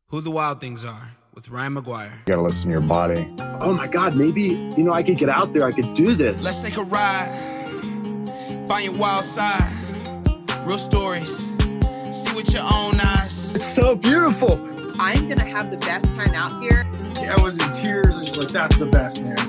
Who the Wild Things Are with Ryan McGuire. You gotta listen to your body. Oh my God, maybe, I could get out there, I could do this. Let's take a ride, find your wild side, real stories, see with your own eyes. It's so beautiful. I'm gonna have the best time out here. I was in tears. I was like, that's the best, man.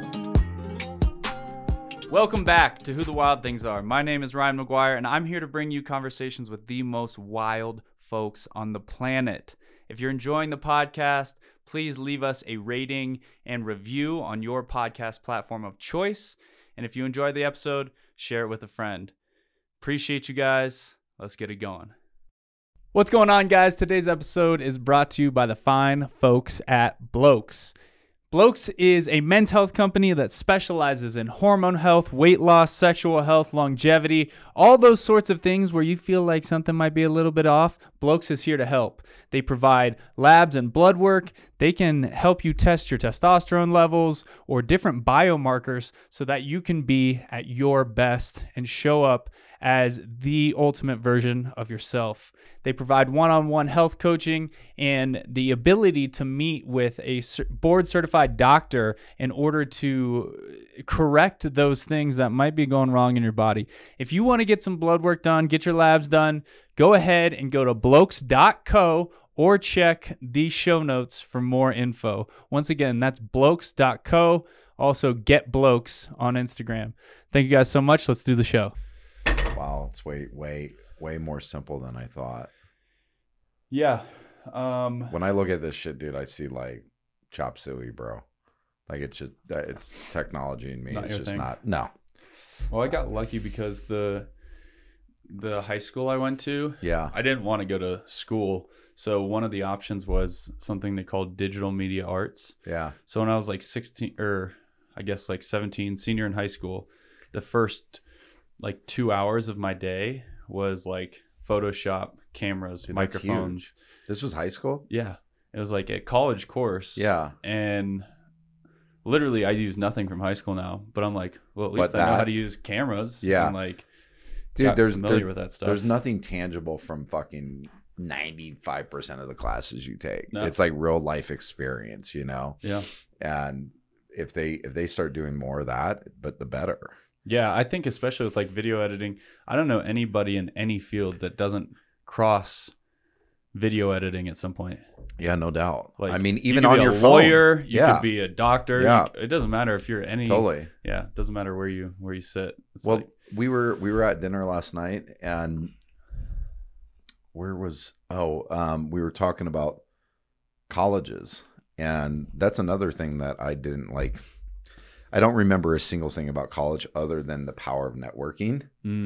Welcome back to Who the Wild Things Are. My name is Ryan McGuire, and I'm here to bring you conversations with the most wild folks on the planet. If you're enjoying the podcast, please leave us a rating and review on your podcast platform of choice. And if you enjoyed the episode, share it with a friend. Appreciate you guys. Let's get it going. What's going on, guys? Today's episode is brought to you by the fine folks at Blokes. Blokes is a men's health company that specializes in hormone health, weight loss, sexual health, longevity, all those sorts of things where you feel like something might be a little bit off. Blokes is here to help. They provide labs and blood work. They can help you test your testosterone levels or different biomarkers so that you can be at your best and show up as the ultimate version of yourself. They provide one-on-one health coaching and the ability to meet with a board-certified doctor in order to correct those things that might be going wrong in your body. If you want to get some blood work done, get your labs done, go ahead and go to blokes.co or check the show notes for more info. Once again, that's blokes.co. Also, get Blokes on Instagram. Thank you guys so much. Let's do the show. Wow, it's way more simple than I thought. Yeah. When I look at this shit, dude, I see like chop suey, bro. Like it's technology in me. Not it's your just thing. not. No. Well, I got lucky because the high school I went to, Yeah. I didn't want to go to school. So one of the options was something they called digital media arts. Yeah. So when I was like 16 or I guess like 17, senior in high school, the first like 2 hours of my day was like Photoshop, cameras, Dude, that's microphones. huge. This was high school? Yeah. It was like a college course. Yeah. And literally I use nothing from high school now, but I'm like, well, at least But I know that- how to use cameras. Yeah. And like, Dude, got there's familiar with that stuff. There's nothing tangible from fucking 95% of the classes you take. No. It's like real life experience, you know? Yeah. And if they start doing more of that, but the better. Yeah, I think especially with like video editing, I don't know anybody in any field that doesn't cross video editing at some point. Yeah, no doubt. Like, I mean, you even could on be your a phone. lawyer, you Yeah. could be a doctor. Yeah. It doesn't matter if you're any. Totally. Yeah, it doesn't matter where you sit. It's Well, like, we were at dinner last night, and we were talking about colleges, and that's another thing that I didn't like. I don't remember a single thing about college other than the power of networking.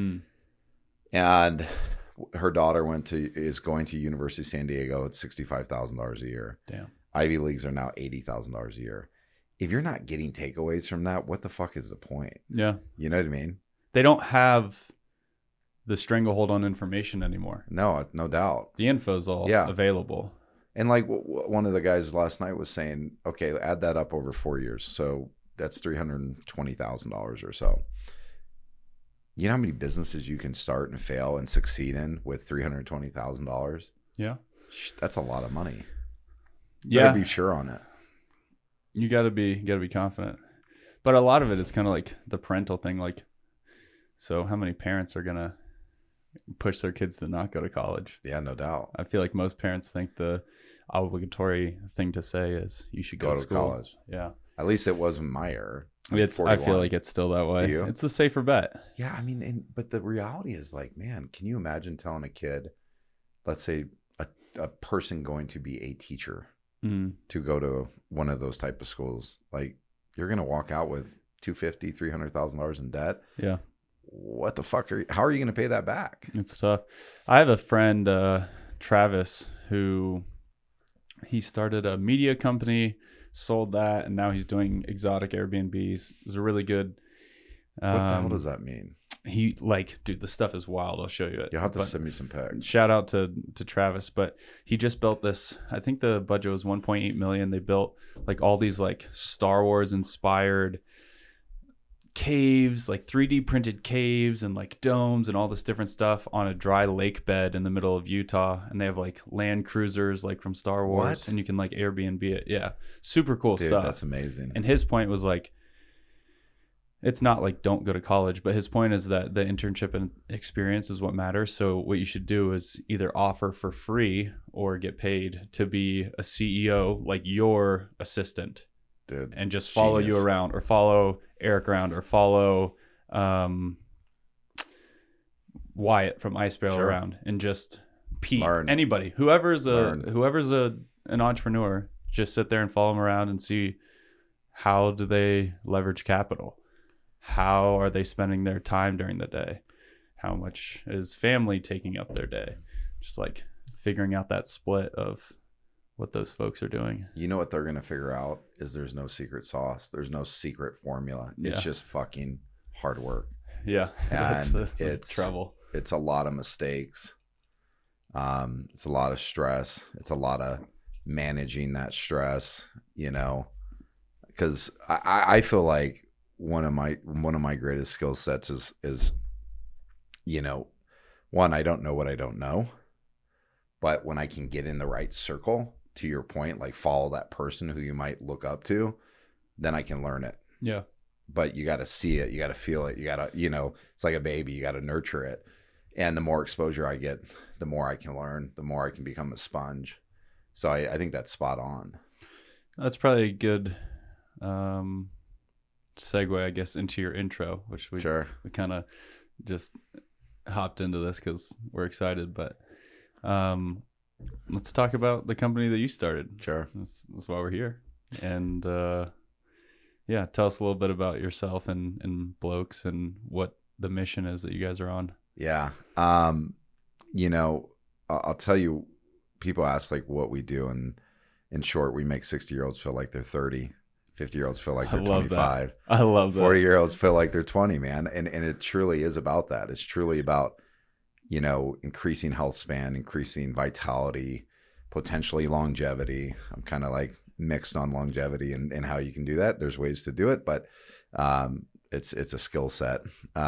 And her daughter is going to University of San Diego. It's $65,000 a year. damn. Ivy Leagues are now $80,000 a year. If you're not getting takeaways from that, what the fuck is the point? Yeah, You know what I mean? they don't have the stranglehold on information anymore. No, no doubt. The info's all Yeah. available. And like one of the guys last night was saying, okay, add that up over 4 years. So that's $320,000 or so. You know how many businesses you can start and fail and succeed in with $320,000? Yeah, That's a lot of money. yeah. Better be sure on it. You gotta be confident. But a lot of it is kind of like the parental thing. Like, so how many parents are gonna push their kids to not go to college? Yeah, no doubt. I feel like most parents think the obligatory thing to say is you should go to school. college. Yeah, At least it was in my era. I'm I feel 41. like it's still that way. Do you? It's the safer bet. Yeah, I mean, but the reality is like, man, can you imagine telling a kid, let's say a person going to be a teacher, to go to one of those type of schools, like you're going to walk out with $250,000, $300,000 in debt. Yeah, What the fuck how are you going to pay that back? it's tough. I have a friend, Travis, who he started a media company, sold that, and now he's doing exotic Airbnbs. It's a really good. What the hell does that mean? He dude, the stuff is wild. I'll show you it. You'll have to But send me some pics. shout out to Travis, but he just built this. I think the budget was 1.8 million. They built like all these like Star Wars inspired caves, like 3D printed caves and like domes and all this different stuff on a dry lake bed in the middle of Utah. And they have like land cruisers like from Star Wars. What? And you can like Airbnb it. Yeah. Super cool Dude, stuff. that's amazing. And his point was like, it's not like don't go to college, but his point is that the internship and experience is what matters. So what you should do is either offer for free or get paid to be a CEO, like your assistant. Dude, And just follow genius. you around, or follow Eric around, or follow Wyatt from Ice Barrel Sure. around, and just Pete, Learn. anybody, whoever's Learn. an entrepreneur, just sit there and follow them around and see how do they leverage capital, how are they spending their time during the day, how much is family taking up their day, just like figuring out that split of what those folks are doing. You know what they're going to figure out is there's no secret sauce. There's no secret formula. It's Yeah. just fucking hard work. Yeah, that's And the it's trouble. It's a lot of mistakes. It's a lot of stress. It's a lot of managing that stress, you know, because I feel like one of my greatest skill sets is, you know, one, I don't know what I don't know, but when I can get in the right circle, to your point, like follow that person who you might look up to, then I can learn it. Yeah. But you got to see it. You got to feel it. You got to, you know, it's like a baby. You got to nurture it. And the more exposure I get, the more I can learn, the more I can become a sponge. So I think that's spot on. That's probably a good segue, I guess, into your intro, which we kind of just hopped into this because we're excited. But let's talk about the company that you started. Sure. That's why we're here. And yeah, tell us a little bit about yourself and Blokes and what the mission is that you guys are on. Yeah. You know, I'll tell you, people ask like what we do. And in short, we make 60-year-olds feel like they're 30. 50-year-olds feel like they're 25. I love that. 40-year-olds feel like they're 20, man. And it truly is about that. It's truly about, you know, increasing health span, increasing vitality, potentially longevity. I'm kind of like mixed on longevity and how you can do that. There's ways to do it, but it's a skill set.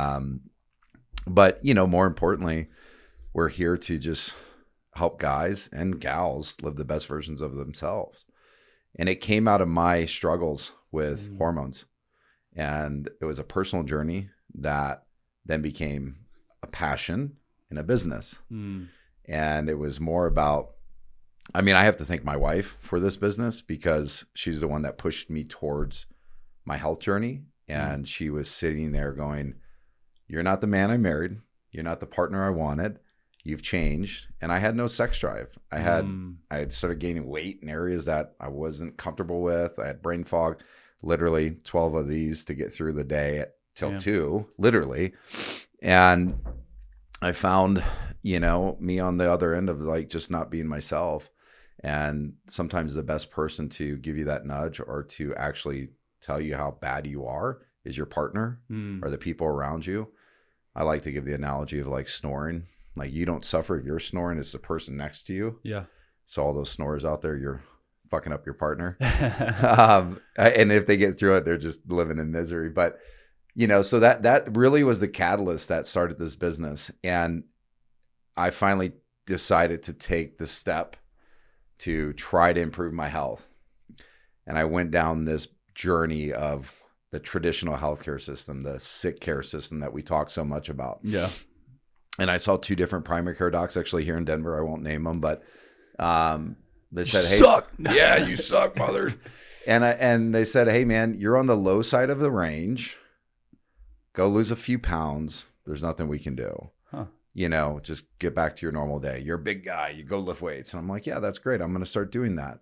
But, you know, more importantly, we're here to just help guys and gals live the best versions of themselves. And it came out of my struggles with hormones. And it was a personal journey that then became a passion and a business. And it was more about, I mean, I have to thank my wife for this business because she's the one that pushed me towards my health journey. And she was sitting there going, "You're not the man I married. You're not the partner I wanted. You've changed." And I had no sex drive. I had started gaining weight in areas that I wasn't comfortable with. I had brain fog, literally 12 of these to get through the day till 2, literally. And I found, you know, me on the other end of like just not being myself. And sometimes the best person to give you that nudge or to actually tell you how bad you are is your partner or the people around you. I like to give the analogy of like snoring. Like you don't suffer if you're snoring, it's the person next to you. Yeah. So all those snorers out there, you're fucking up your partner. And if they get through it, they're just living in misery. But, you know, so that really was the catalyst that started this business. And I finally decided to take the step to try to improve my health. And I went down this journey of the traditional healthcare system, the sick care system that we talk so much about. Yeah. And I saw 2 different primary care docs actually here in Denver. I won't name them, but they said, "Hey, suck." Yeah, you suck, mother." And they said, "Hey, man, you're on the low side of the range. Go lose a few pounds. There's nothing we can do. You know, just get back to your normal day. You're a big guy. You go lift weights." And I'm like, "Yeah, that's great. I'm going to start doing that."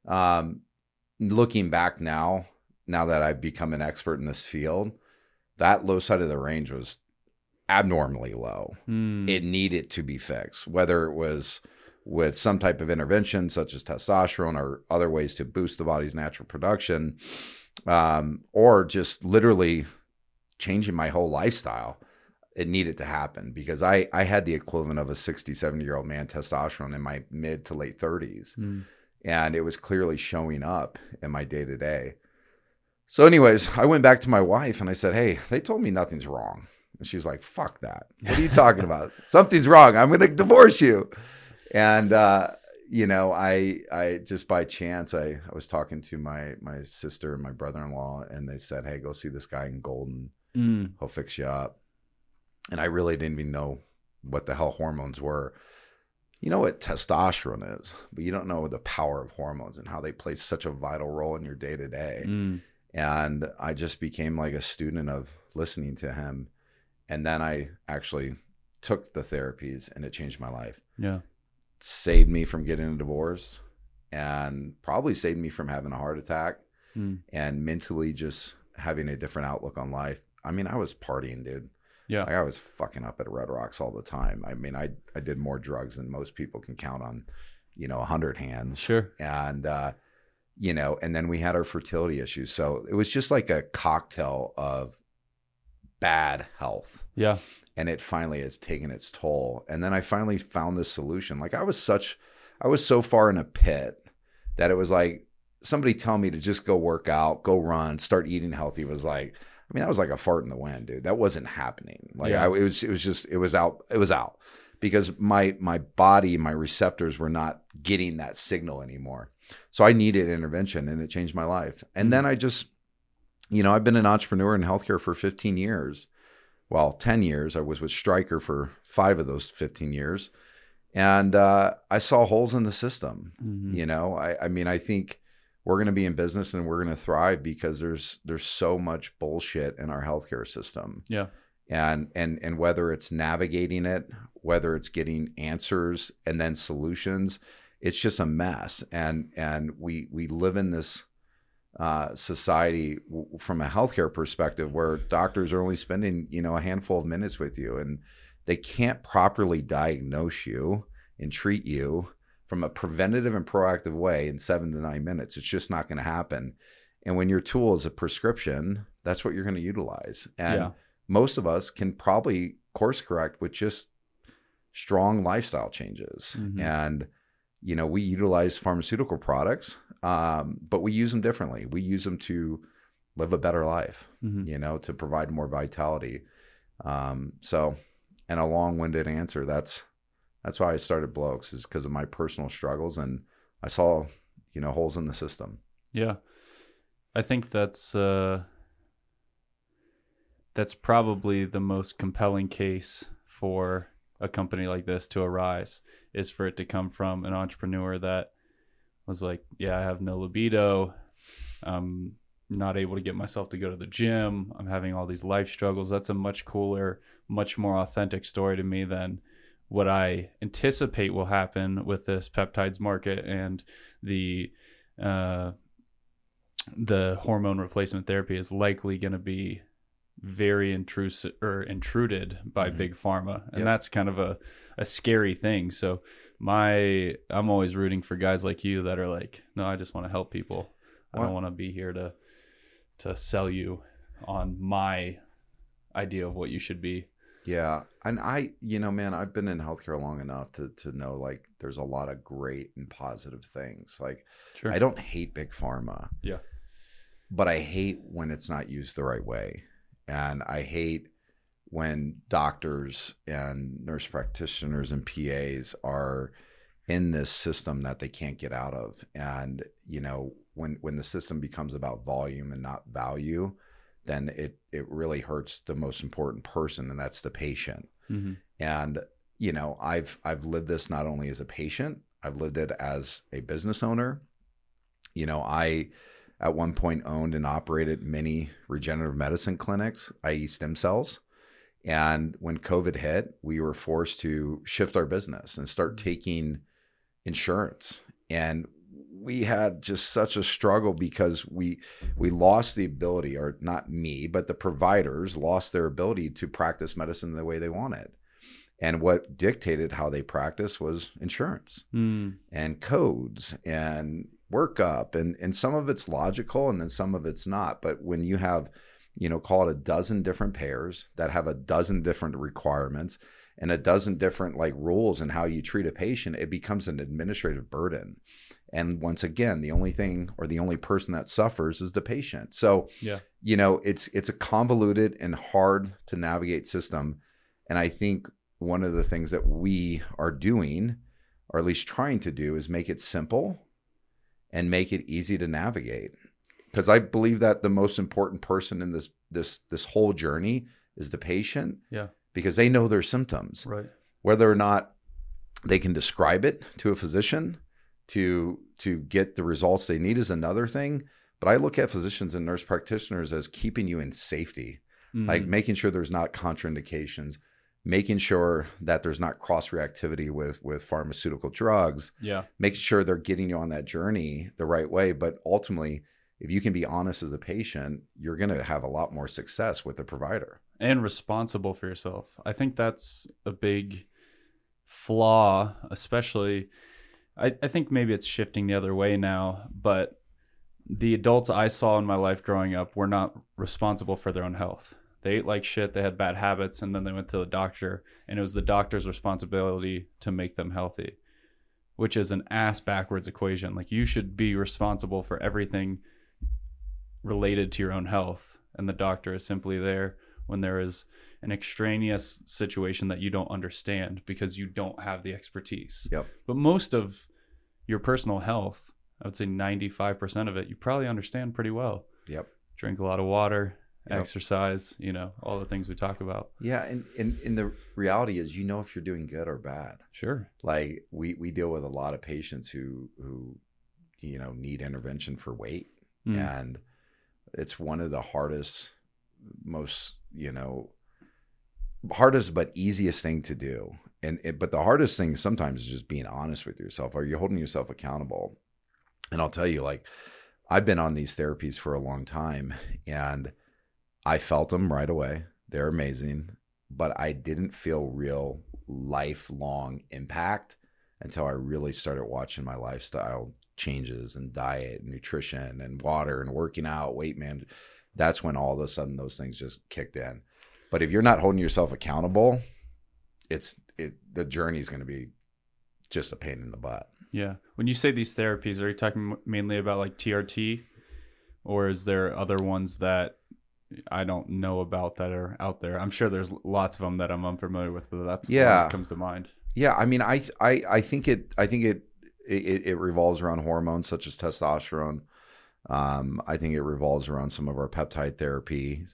Looking back now that I've become an expert in this field, that low side of the range was abnormally low. It needed to be fixed, whether it was with some type of intervention such as testosterone or other ways to boost the body's natural production, or just literally changing my whole lifestyle. It needed to happen because I had the equivalent of a 60, 70-year-old man testosterone in my mid to late 30s. And it was clearly showing up in my day-to-day. So anyways, I went back to my wife and I said, hey, they told me nothing's wrong. And she's like, fuck that. What are you talking about? Something's wrong. I'm going to divorce you. And, I just by chance, I was talking to my sister and my brother-in-law, and they said, hey, go see this guy in Golden. He'll fix you up. And I really didn't even know what the hell hormones were. You know what testosterone is, but you don't know the power of hormones and how they play such a vital role in your day-to-day. And I just became like a student of listening to him. And then I actually took the therapies, and it changed my life. Yeah. Saved me from getting a divorce, and probably saved me from having a heart attack, and mentally just having a different outlook on life. I mean, I was partying, dude. Yeah. Like I was fucking up at Red Rocks all the time. I mean, I did more drugs than most people can count on, 100 hands. Sure. And, and then we had our fertility issues. So it was just like a cocktail of bad health. Yeah. And it finally has taken its toll. And then I finally found this solution. Like I was so far in a pit that it was like somebody telling me to just go work out, go run, start eating healthy was like, that was like a fart in the wind, dude. That wasn't happening. Like it was out because my body, my receptors were not getting that signal anymore. So I needed intervention, and it changed my life. And then I just, I've been an entrepreneur in healthcare for 15 years. Well, 10 years. I was with Stryker for 5 of those 15 years. And I saw holes in the system. I think we're going to be in business and we're going to thrive because there's so much bullshit in our healthcare system. Yeah. And whether it's navigating it, whether it's getting answers and then solutions, it's just a mess. And we live in this society from a healthcare perspective where doctors are only spending, a handful of minutes with you, and they can't properly diagnose you and treat you from a preventative and proactive way in 7 to 9 minutes. It's just not going to happen. And when your tool is a prescription, that's what you're going to utilize. And most of us can probably course correct with just strong lifestyle changes. And, we utilize pharmaceutical products, but we use them differently. We use them to live a better life, to provide more vitality. And a long-winded answer, that's why I started Blokes, is because of my personal struggles, and I saw, holes in the system. Yeah. I think that's probably the most compelling case for a company like this to arise, is for it to come from an entrepreneur that was like, I have no libido. I'm not able to get myself to go to the gym. I'm having all these life struggles. That's a much cooler, much more authentic story to me than what I anticipate will happen with this peptides market and the hormone replacement therapy is likely going to be very intruded by big pharma. And that's kind of a scary thing. So I'm always rooting for guys like you that are like, no, I just want to help people. I don't want to be here to sell you on my idea of what you should be. Yeah. And man, I've been in healthcare long enough to know, like, there's a lot of great and positive things. Like, sure. I don't hate big pharma. Yeah. But I hate when it's not used the right way. And I hate when doctors and nurse practitioners and PAs are in this system that they can't get out of. And, when the system becomes about volume and not value, then it really hurts the most important person, and that's the patient. And, I've lived this not only as a patient, I've lived it as a business owner. I at one point owned and operated many regenerative medicine clinics, i.e. stem cells. And when COVID hit, we were forced to shift our business and start taking insurance. And we had just such a struggle because we lost the ability, or not me, but the providers lost their ability to practice medicine the way they wanted. And what dictated how they practice was insurance and codes and workup. And some of it's logical and then some of it's not. But when you have, call it a dozen different payers that have a dozen different requirements, and a dozen different like rules and how you treat a patient, it becomes an administrative burden. And once again, the only thing or the only person that suffers is the patient. So, it's a convoluted and hard to navigate system. And I think one of the things that we are doing, or at least trying to do, is make it simple and make it easy to navigate. Because I believe that the most important person in this whole journey is the patient. Yeah. Because they know their symptoms. Right. Whether or not they can describe it to a physician to get the results they need is another thing. But I look at physicians and nurse practitioners as keeping you in safety, like making sure there's not contraindications, making sure that there's not cross-reactivity with pharmaceutical drugs, making sure they're getting you on that journey the right way. But ultimately, if you can be honest as a patient, you're going to have a lot more success with the provider. And responsible for yourself. I think that's a big flaw, especially... I think maybe it's shifting the other way now, but the adults I saw in my life growing up were not responsible for their own health. They ate like shit, they had bad habits, and then they went to the doctor, and it was the doctor's responsibility to make them healthy, which is an ass backwards equation. Like, you should be responsible for everything related to your own health, and the doctor is simply there when there is an extraneous situation that you don't understand because you don't have the expertise. Yep. But most of your personal health, I would say 95% of it, you probably understand pretty well. Yep. Drink a lot of water, Yep. exercise, all the things we talk about. Yeah. And the reality is, if you're doing good or bad. Sure. Like we deal with a lot of patients who need intervention for weight. And it's one of the hardest but easiest thing to do. But the hardest thing sometimes is just being honest with yourself. Are you holding yourself accountable? And I'll tell you, like, I've been on these therapies for a long time, and I felt them right away. They're amazing, but I didn't feel real lifelong impact until I really started watching my lifestyle changes and diet and nutrition and water and working out, weight management. That's when all of a sudden those things just kicked in. But if you're not holding yourself accountable, the journey is going to be just a pain in the butt. Yeah. When you say these therapies, are you talking mainly about like TRT, or is there other ones that I don't know about that are out there? I'm sure there's lots of them that I'm unfamiliar with, but that's the one that comes to mind. Yeah. I mean, I think it revolves around hormones such as testosterone. I think it revolves around some of our peptide therapies.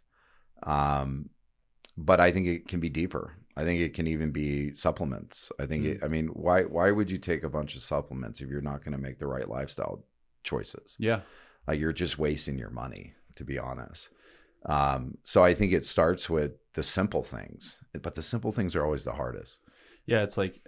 But I think it can be deeper. I think it can even be supplements. I think why would you take a bunch of supplements if you're not going to make the right lifestyle choices? Yeah. Like, you're just wasting your money, to be honest. So I think it starts with the simple things, but the simple things are always the hardest. Yeah. It's like,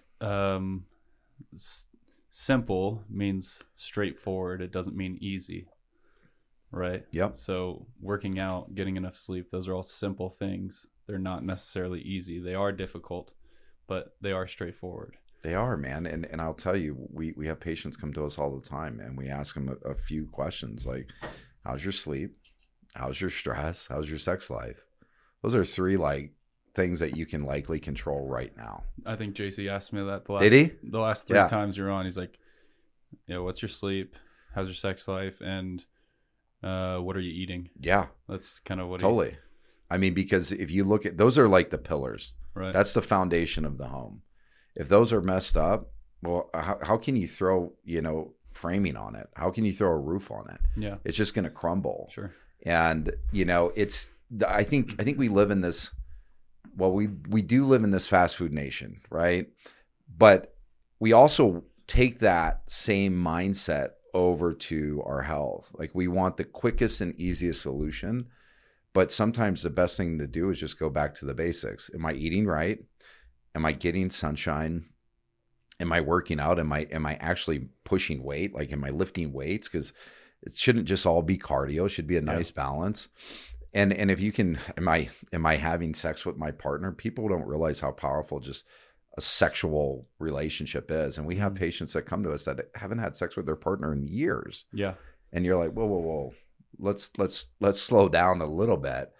simple means straightforward. It doesn't mean easy. Right. Yep. So working out, getting enough sleep, those are all simple things. They're not necessarily easy. They are difficult, but they are straightforward. They are, man. And I'll tell you, we have patients come to us all the time, and we ask them a few questions like, how's your sleep? How's your stress? How's your sex life? Those are three like things that you can likely control right now. I think JC asked me that the last three times you're on. He's like, what's your sleep? How's your sex life? And what are you eating? Yeah. That's kind of what totally. I mean, because if you look at, those are like the pillars. Right. That's the foundation of the home. If those are messed up, well, how can you throw, framing on it? How can you throw a roof on it? Yeah. It's just going to crumble. Sure. And, I think we live in this, we do live in this fast food nation, right? But we also take that same mindset over to our health. Like, we want the quickest and easiest solution, but sometimes the best thing to do is just go back to the basics. Am I eating right? Am I getting sunshine? Am I working out? Am I actually pushing weight? Like, am I lifting weights? Because it shouldn't just all be cardio. It should be a nice balance. And if you can, am I having sex with my partner? People don't realize how powerful just a sexual relationship is. And we have patients that come to us that haven't had sex with their partner in years. Yeah. And you're like, whoa. Let's slow down a little bit.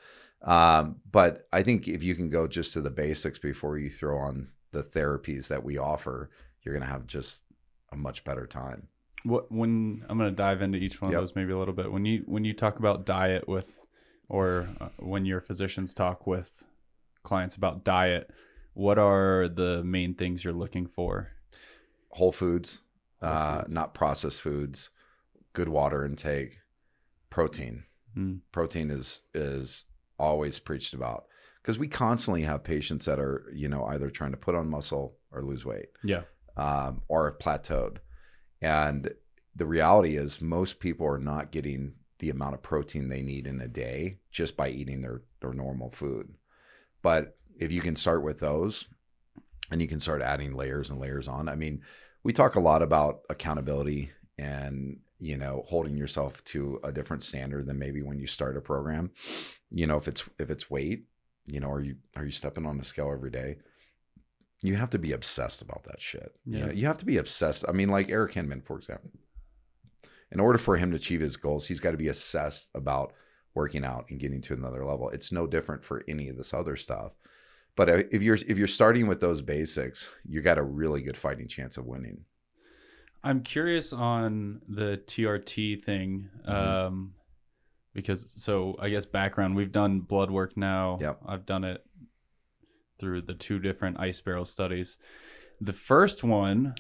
But I think if you can go just to the basics before you throw on the therapies that we offer, you're going to have just a much better time. When I'm going to dive into each one of those maybe a little bit. When you talk about diet when your physicians talk with clients about diet, what are the main things you're looking for? Whole foods, not processed foods, good water intake, protein. Protein is always preached about, because we constantly have patients that are, either trying to put on muscle or lose weight, or have plateaued. And the reality is most people are not getting the amount of protein they need in a day just by eating their normal food. But if you can start with those and you can start adding layers and layers on, I mean, we talk a lot about accountability and, holding yourself to a different standard than maybe when you start a program. If it's weight, are you stepping on the scale every day? You have to be obsessed about that shit. Yeah. You have to be obsessed. I mean, like Eric Hinman, for example, in order for him to achieve his goals, he's got to be obsessed about working out and getting to another level. It's no different for any of this other stuff. But if you're starting with those basics, you got a really good fighting chance of winning. I'm curious on the TRT thing, because I guess background, we've done blood work now. Yep. I've done it through the 2 different ice barrel studies. The first one,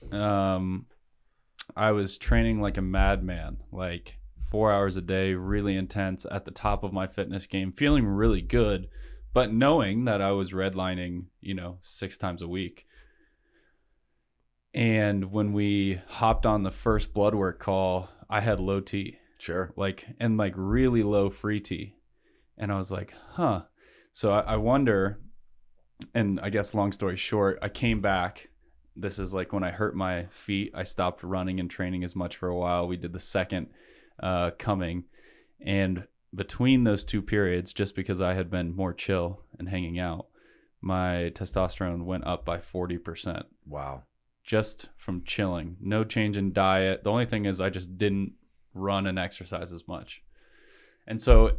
I was training like a madman, like 4 hours a day, really intense, at the top of my fitness game, feeling really good, but knowing that I was redlining, 6 times a week. And when we hopped on the first blood work call, I had low T. Sure. And really low free T. And I was like, huh. So I wonder, and I guess long story short, I came back. This is like when I hurt my feet, I stopped running and training as much for a while. We did the second coming. And between those 2 periods, just because I had been more chill and hanging out, my testosterone went up by 40%. Wow. Just from chilling. No change in diet. The only thing is I just didn't run and exercise as much. And so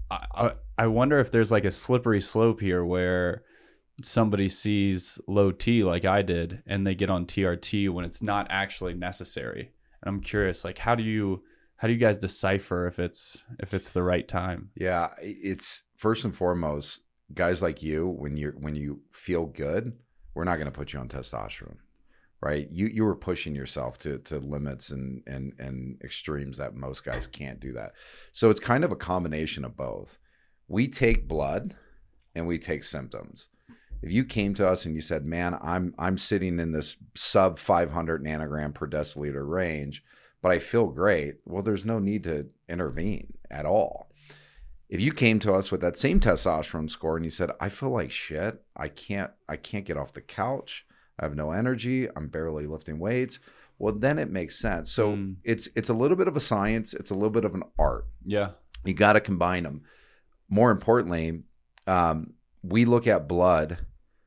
I wonder if there's like a slippery slope here where somebody sees low T like I did and they get on TRT when it's not actually necessary. And I'm curious, like, how do you guys decipher if it's the right time? Yeah, it's first and foremost, guys like you, when you feel good, we're not going to put you on testosterone. Right, you were pushing yourself to limits and extremes that most guys can't do that. So it's kind of a combination of both. We take blood and we take symptoms. If you came to us and you said, "Man, I'm sitting in this sub 500 nanogram per deciliter range, but I feel great," well, there's no need to intervene at all. If you came to us with that same testosterone score and you said, "I feel like shit. I can't get off the couch. I have no energy. I'm barely lifting weights." Well, then it makes sense. So it's a little bit of a science. It's a little bit of an art. Yeah. You got to combine them. More importantly, we look at blood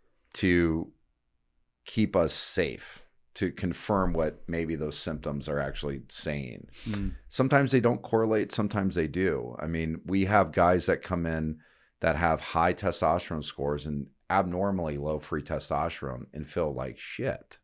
to keep us safe, to confirm what maybe those symptoms are actually saying. Sometimes they don't correlate. Sometimes they do. I mean, we have guys that come in that have high testosterone scores and abnormally low free testosterone and feel like shit.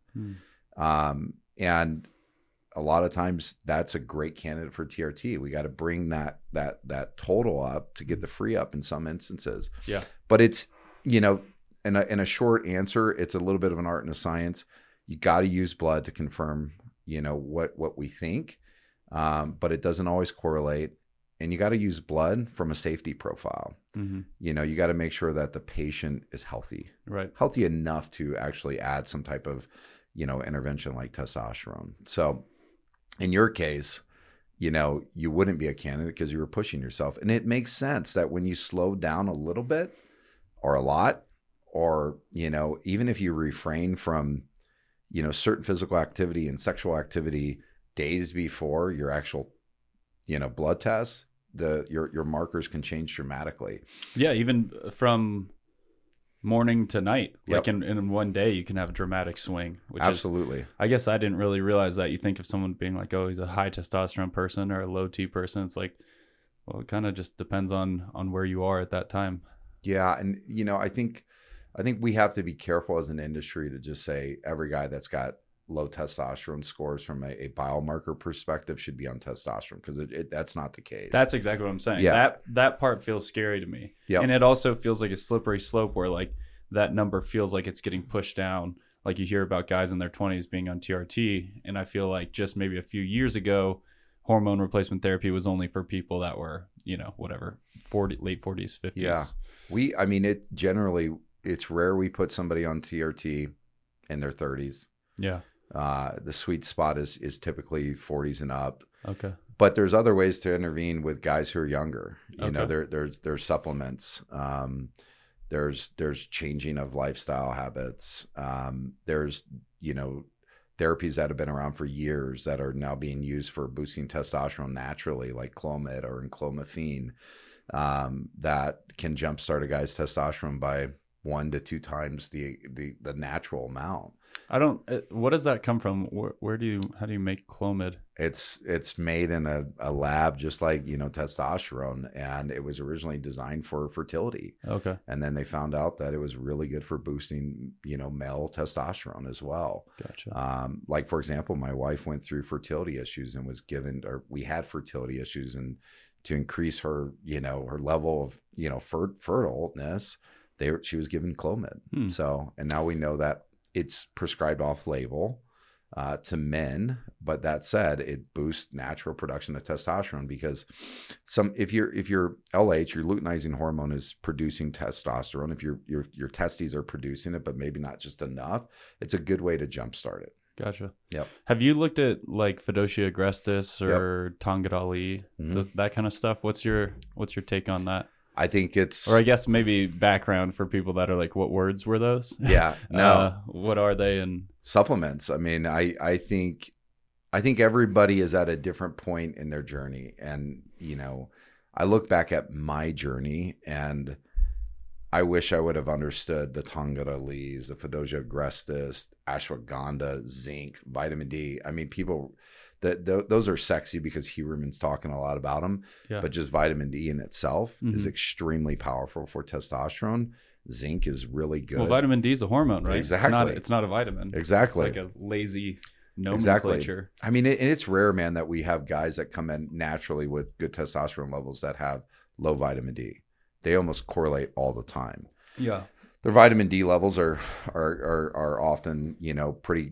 And a lot of times that's a great candidate for TRT. We got to bring that total up to get the free up in some instances. Yeah. But it's, in a short answer, it's a little bit of an art and a science. You got to use blood to confirm, what we think. But it doesn't always correlate. And you got to use blood from a safety profile. You got to make sure that the patient is healthy, right? Healthy enough to actually add some type of, intervention like testosterone. So in your case, you wouldn't be a candidate because you were pushing yourself. And it makes sense that when you slow down a little bit or a lot, or, even if you refrain from, certain physical activity and sexual activity days before your actual, blood test, your markers can change dramatically. Yeah, even from morning to night. Yep. Like in one day you can have a dramatic swing. Which Absolutely. I guess I didn't really realize that. You think of someone being like, oh, he's a high testosterone person or a low T person. It's like, Well, it kind of just depends on where you are at that time. Yeah, and I think we have to be careful as an industry to just say every guy that's got low testosterone scores from a biomarker perspective should be on testosterone, because that's not the case. That's exactly what I'm saying. Yeah. That part feels scary to me. Yep. And it also feels like a slippery slope where like that number feels like it's getting pushed down. Like you hear about guys in their 20s being on TRT, and I feel like just maybe a few years ago, hormone replacement therapy was only for people that were, whatever, late 40s, 50s. Yeah. It's rare we put somebody on TRT in their 30s. Yeah. The sweet spot is typically 40s and up. Okay. But there's other ways to intervene with guys who are younger. Okay. There's supplements. There's changing of lifestyle habits. There's therapies that have been around for years that are now being used for boosting testosterone naturally, like Clomid or Clomiphene, that can jumpstart a guy's testosterone by 1 to 2 times the natural amount. What does that come from? How do you make Clomid? It's made in a lab, just like, testosterone, and it was originally designed for fertility. Okay. And then they found out that it was really good for boosting, male testosterone as well. Gotcha. Like, for example, my wife went through fertility issues and we had fertility issues, and to increase her, her level of, fertileness, she was given Clomid. So, and now we know that it's prescribed off label to men, but that said, it boosts natural production of testosterone, because if your LH, your luteinizing hormone, is producing testosterone, if your testes are producing it, but maybe not just enough, it's a good way to jumpstart it. Gotcha. Yep. Have you looked at like Fedosia agrestis or Tangadali, that kind of stuff? What's your take on that? I think it's, or I guess maybe background for people that are like, what words were those? Yeah, no. What are they? And supplements. I mean, I think everybody is at a different point in their journey. And, I look back at my journey and I wish I would have understood the Tangadali's, the Fedosia agrestis, ashwagandha, zinc, vitamin D. I mean, people... those are sexy because Huberman's talking a lot about them, but just vitamin D in itself is extremely powerful for testosterone. Zinc is really good. Well, vitamin D is a hormone, right? Exactly. It's not a vitamin. Exactly. It's like a lazy nomenclature. I mean, it's rare, man, that we have guys that come in naturally with good testosterone levels that have low vitamin D. They almost correlate all the time. Yeah. Their vitamin D levels are often, pretty,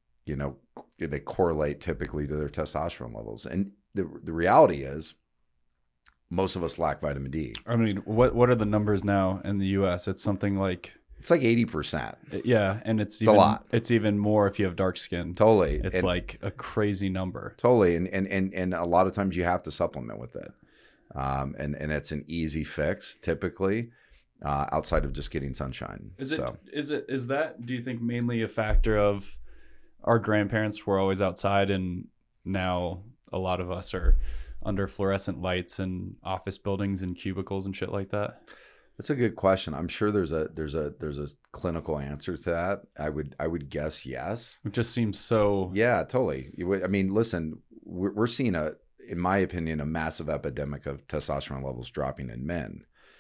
they correlate typically to their testosterone levels. And the reality is most of us lack vitamin D. I mean, what are the numbers now in the US? It's something like... It's like 80%. Yeah, and it's a lot. It's even more if you have dark skin. Totally. It's like a crazy number. Totally. And a lot of times you have to supplement with it. And it's an easy fix typically, outside of just getting sunshine. Is that, do you think, mainly a factor of our grandparents were always outside and now a lot of us are under fluorescent lights and office buildings and cubicles and shit like that? That's a good question. I'm sure there's a clinical answer to that. I would guess yes. It just seems so... Yeah, totally. I mean, listen, we're seeing in my opinion, a massive epidemic of testosterone levels dropping in men.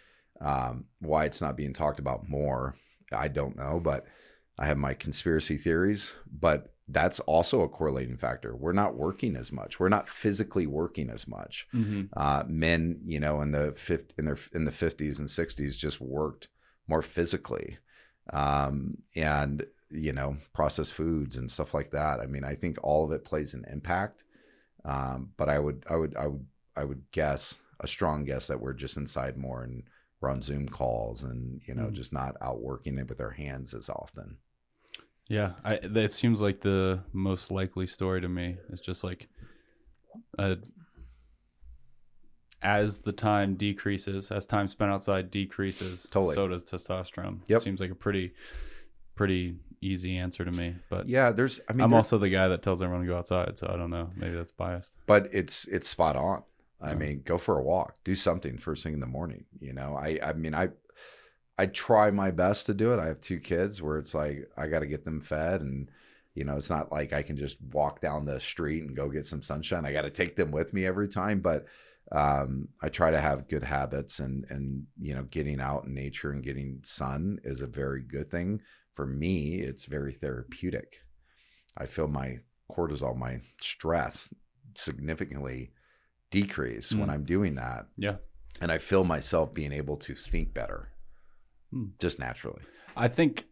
Why it's not being talked about more, I don't know, but I have my conspiracy theories. But that's also a correlating factor. We're not working as much. We're not physically working as much. Men, in the 50s and 60s just worked more physically, and processed foods and stuff like that. I mean, I think all of it plays an impact. But I would guess, a strong guess, that we're just inside more and we're on Zoom calls and just not out working it with our hands as often. Yeah, it seems like the most likely story to me is just like, as the time decreases, as time spent outside decreases, totally, so does testosterone. Yep. It seems like a pretty easy answer to me. But yeah, I'm also the guy that tells everyone to go outside, so I don't know. Maybe that's biased. But it's spot on. I mean, go for a walk, do something first thing in the morning. I try my best to do it. I have 2 kids where it's like I got to get them fed, and it's not like I can just walk down the street and go get some sunshine. I got to take them with me every time. But I try to have good habits, and getting out in nature and getting sun is a very good thing. For me, it's very therapeutic. I feel my cortisol, my stress significantly decrease when I'm doing that. Yeah. And I feel myself being able to think better just naturally. I think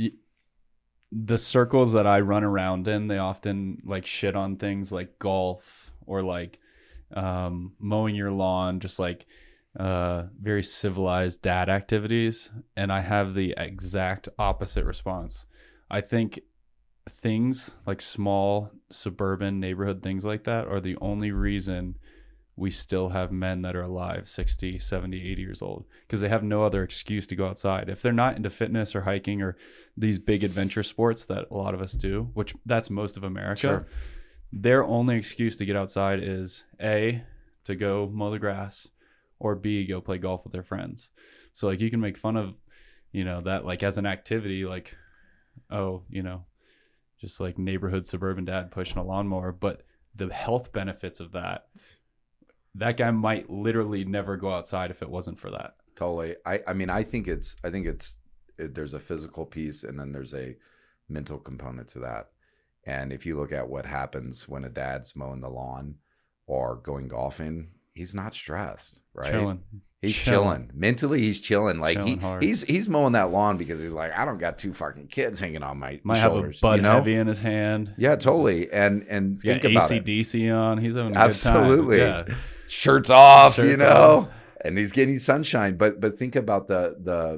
the circles that I run around in, they often like shit on things like golf or like mowing your lawn, just like very civilized dad activities. And I have the exact opposite response. I think things like small suburban neighborhood things like that are the only reason we still have men that are alive 60, 70, 80 years old, because they have no other excuse to go outside. If they're not into fitness or hiking or these big adventure sports that a lot of us do, which that's most of America, Sure. Their only excuse to get outside is A, to go mow the grass, or B, go play golf with their friends. So like you can make fun of, that like as an activity, like, oh, just like neighborhood suburban dad pushing a lawnmower, but the health benefits of that guy might literally never go outside if it wasn't for that. Totally. I think there's a physical piece and then there's a mental component to that. And if you look at what happens when a dad's mowing the lawn or going golfing, he's not stressed, right? Chilling. He's chilling. Mentally, he's chilling. Like Chilling hard. he's mowing that lawn because he's like, I don't got 2 fucking kids hanging on my Might shoulders. have a Bud Heavy in his hand. Yeah, totally. And He's think got about it. AC/DC on. He's having a Absolutely. good time. Yeah. Shirts off, Shirts off. and he's getting sunshine. But think about the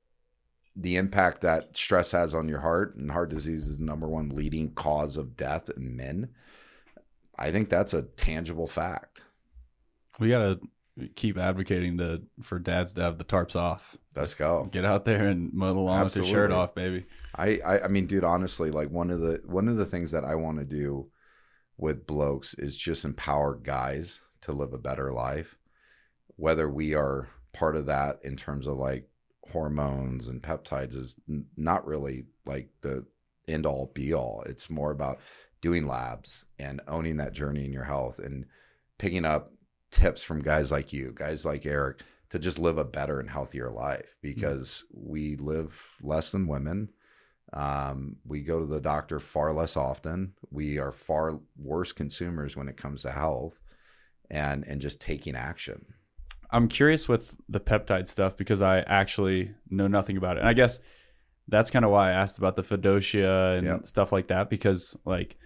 impact that stress has on your heart, and heart disease is the #1 leading cause of death in men. I think that's a tangible fact. We got to keep advocating for dads to have the tarps off. Let's go. Get out there and mow the lawn with your shirt Absolutely. off, baby. I mean, dude, honestly, like one of the things that I want to do with blokes is just empower guys to live a better life, whether we are part of that in terms of like hormones and peptides is not really like the end all be all. It's more about doing labs and owning that journey in your health and picking up tips from guys like you, guys like Eric, to just live a better and healthier life, because we live less than women. We go to the doctor far less often. We are far worse consumers when it comes to health and just taking action. I'm curious with the peptide stuff because I actually know nothing about it. And I guess that's kind of why I asked about the Fedocia and stuff like that, because like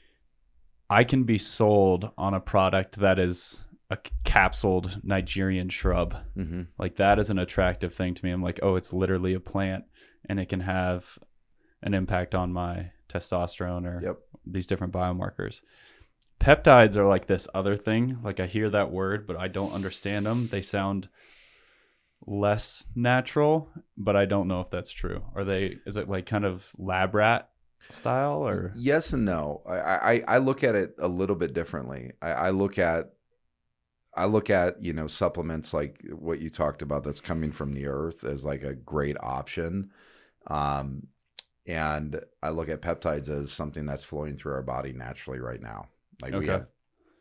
I can be sold on a product that is a capsuled Nigerian shrub. Mm-hmm. Like that is an attractive thing to me. I'm like, oh, it's literally a plant and it can have an impact on my testosterone or these different biomarkers. Peptides are like this other thing. Like I hear that word, but I don't understand them. They sound less natural, but I don't know if that's true. Is it like kind of lab rat style or? Yes and no. I look at it a little bit differently. I look at supplements like what you talked about that's coming from the earth as like a great option. And I look at peptides as something that's flowing through our body naturally right now. Like we have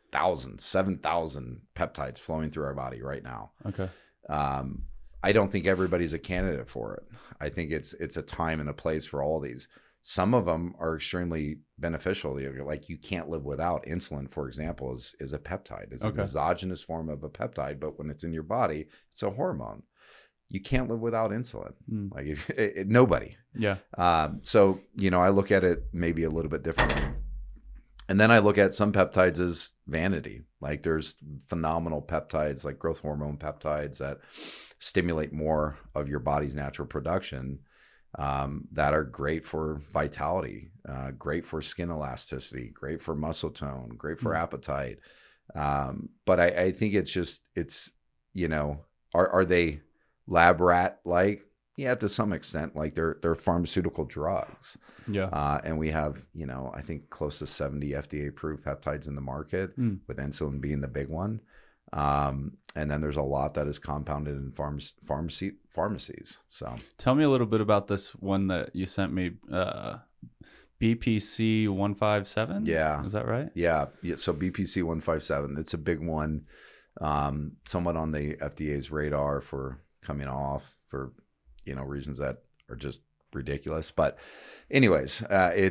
7,000 peptides flowing through our body right now. Okay. I don't think everybody's a candidate for it. I think it's a time and a place for all these. Some of them are extremely beneficial. Like you can't live without insulin, for example, is a peptide. It's an exogenous form of a peptide, but when it's in your body, it's a hormone. You can't live without insulin. Like nobody. Yeah. So, I look at it maybe a little bit differently. And then I look at some peptides as vanity. Like there's phenomenal peptides, like growth hormone peptides that stimulate more of your body's natural production, that are great for vitality, great for skin elasticity, great for muscle tone, great for appetite. But I think are they lab rat like? Yeah, to some extent, like they're pharmaceutical drugs. Yeah. And we have, I think close to 70 FDA approved peptides in the market, with insulin being the big one. And then there's a lot that is compounded in pharmacies. So tell me a little bit about this one that you sent me, BPC 157. Yeah. Is that right? Yeah. So BPC 157, it's a big one. somewhat on the FDA's radar for coming off for, reasons that are just ridiculous. But anyways,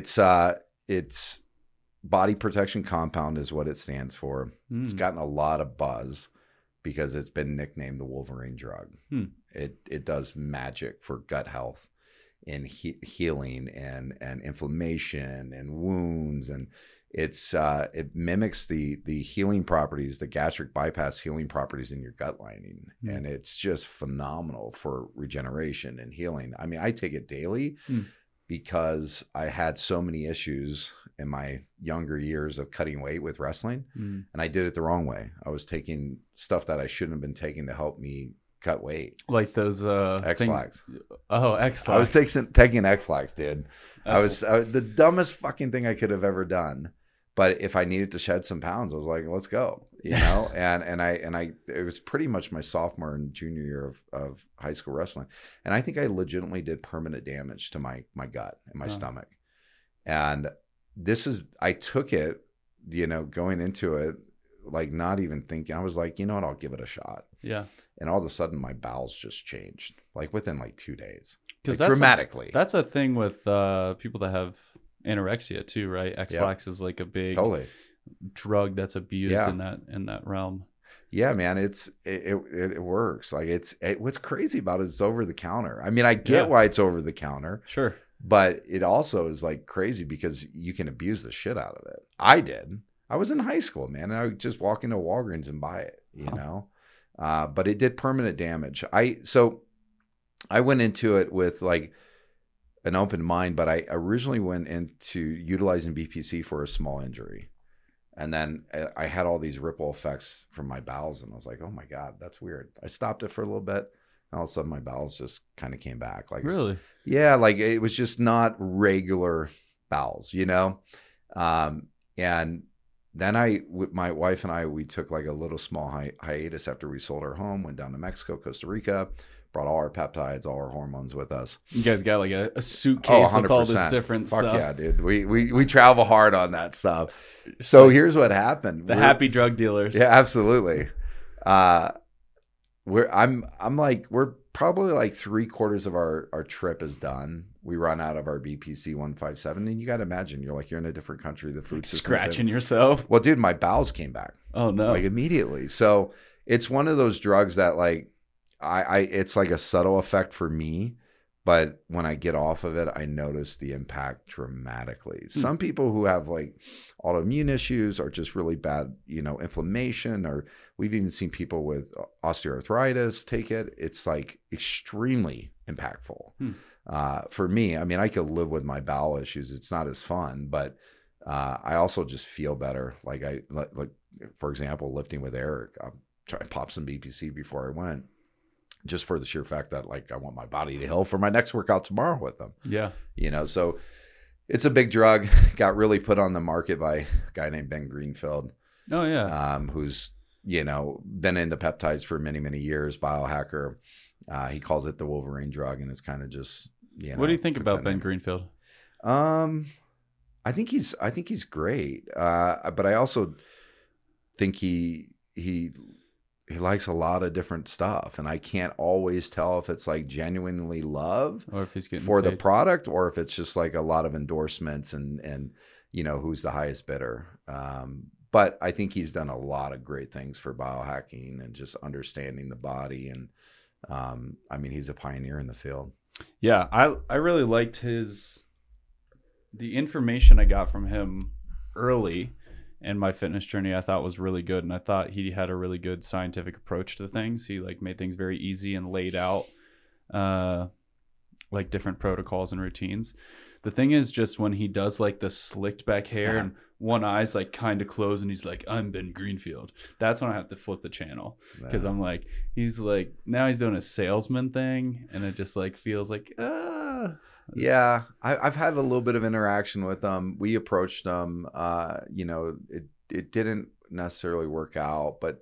it's body protection compound is what it stands for. It's gotten a lot of buzz because it's been nicknamed the Wolverine drug. It does magic for gut health and healing and inflammation and wounds, and it mimics the healing properties, the gastric bypass healing properties in your gut lining, and it's just phenomenal for regeneration and healing. I mean, I take it daily because I had so many issues in my younger years of cutting weight with wrestling, and I did it the wrong way. I was taking stuff that I shouldn't have been taking to help me cut weight, like those X-Lax. Oh, X-Lax. I was taking X-Lax, dude. I was the dumbest fucking thing I could have ever done. But if I needed to shed some pounds, I was like, let's go, and I it was pretty much my sophomore and junior year of high school wrestling. And I think I legitimately did permanent damage to my gut and my stomach. And I took it, going into it, like not even thinking. I was like, you know what, I'll give it a shot. Yeah. And all of a sudden my bowels just changed, like within 2 days. Because that's dramatically. That's a thing with people that have anorexia too, right? X-Lax is like a big drug that's abused in that realm. Yeah, man, it works. Like what's crazy about it is it's over the counter. I mean, I get why it's over the counter. Sure. But it also is like crazy because you can abuse the shit out of it. I did. I was in high school, man, and I would just walk into Walgreens and buy it, but it did permanent damage. So I went into it with like an open mind, but I originally went into utilizing BPC for a small injury. And then I had all these ripple effects from my bowels, and I was like, oh my God, that's weird. I stopped it for a little bit, and all of a sudden my bowels just kind of came back. Like, really? Yeah, like it was just not regular bowels, and then my wife and I, we took like a little small hiatus after we sold our home, went down to Mexico, Costa Rica, brought all our peptides, all our hormones with us. You guys got like a suitcase with all this different stuff. Fuck yeah, dude. We travel hard on that stuff. So here's what happened. We're happy drug dealers. Yeah, absolutely. We're probably like 3/4 of our trip is done. We run out of our BPC 157, and you got to imagine you're in a different country. The food system scratching yourself. Well, dude, my bowels came back. Oh no! Like immediately. So it's one of those drugs that like it's like a subtle effect for me, but when I get off of it, I notice the impact dramatically. Some people who have like autoimmune issues or just really bad, inflammation, or we've even seen people with osteoarthritis take it. It's like extremely impactful. For me, I mean, I could live with my bowel issues. It's not as fun, but I also just feel better. Like for example, lifting with Eric, I'm trying to pop some BPC before I went, just for the sheer fact that like I want my body to heal for my next workout tomorrow with them. Yeah. So it's a big drug, got really put on the market by a guy named Ben Greenfield. Oh yeah. Who's, been into peptides for many, many years, biohacker. He calls it the Wolverine drug, and it's kind of just, What do you think about Ben Greenfield? I think he's great. But I also think he likes a lot of different stuff, and I can't always tell if it's like genuinely love or if he's getting for paid. the product, or if it's just like a lot of endorsements and who's the highest bidder. But I think he's done a lot of great things for biohacking and just understanding the body. And I mean, he's a pioneer in the field. Yeah, I really liked the information I got from him early in my fitness journey. I thought was really good, and I thought he had a really good scientific approach to things. He like made things very easy and laid out like different protocols and routines. The thing is, just when he does like the slicked back hair and one eye's like kind of closed and he's like, I'm Ben Greenfield, that's when I have to flip the channel, because I'm like, he's like, now he's doing a salesman thing, and it just like feels like Yeah, I've had a little bit of interaction with them. We approached them. It didn't necessarily work out, but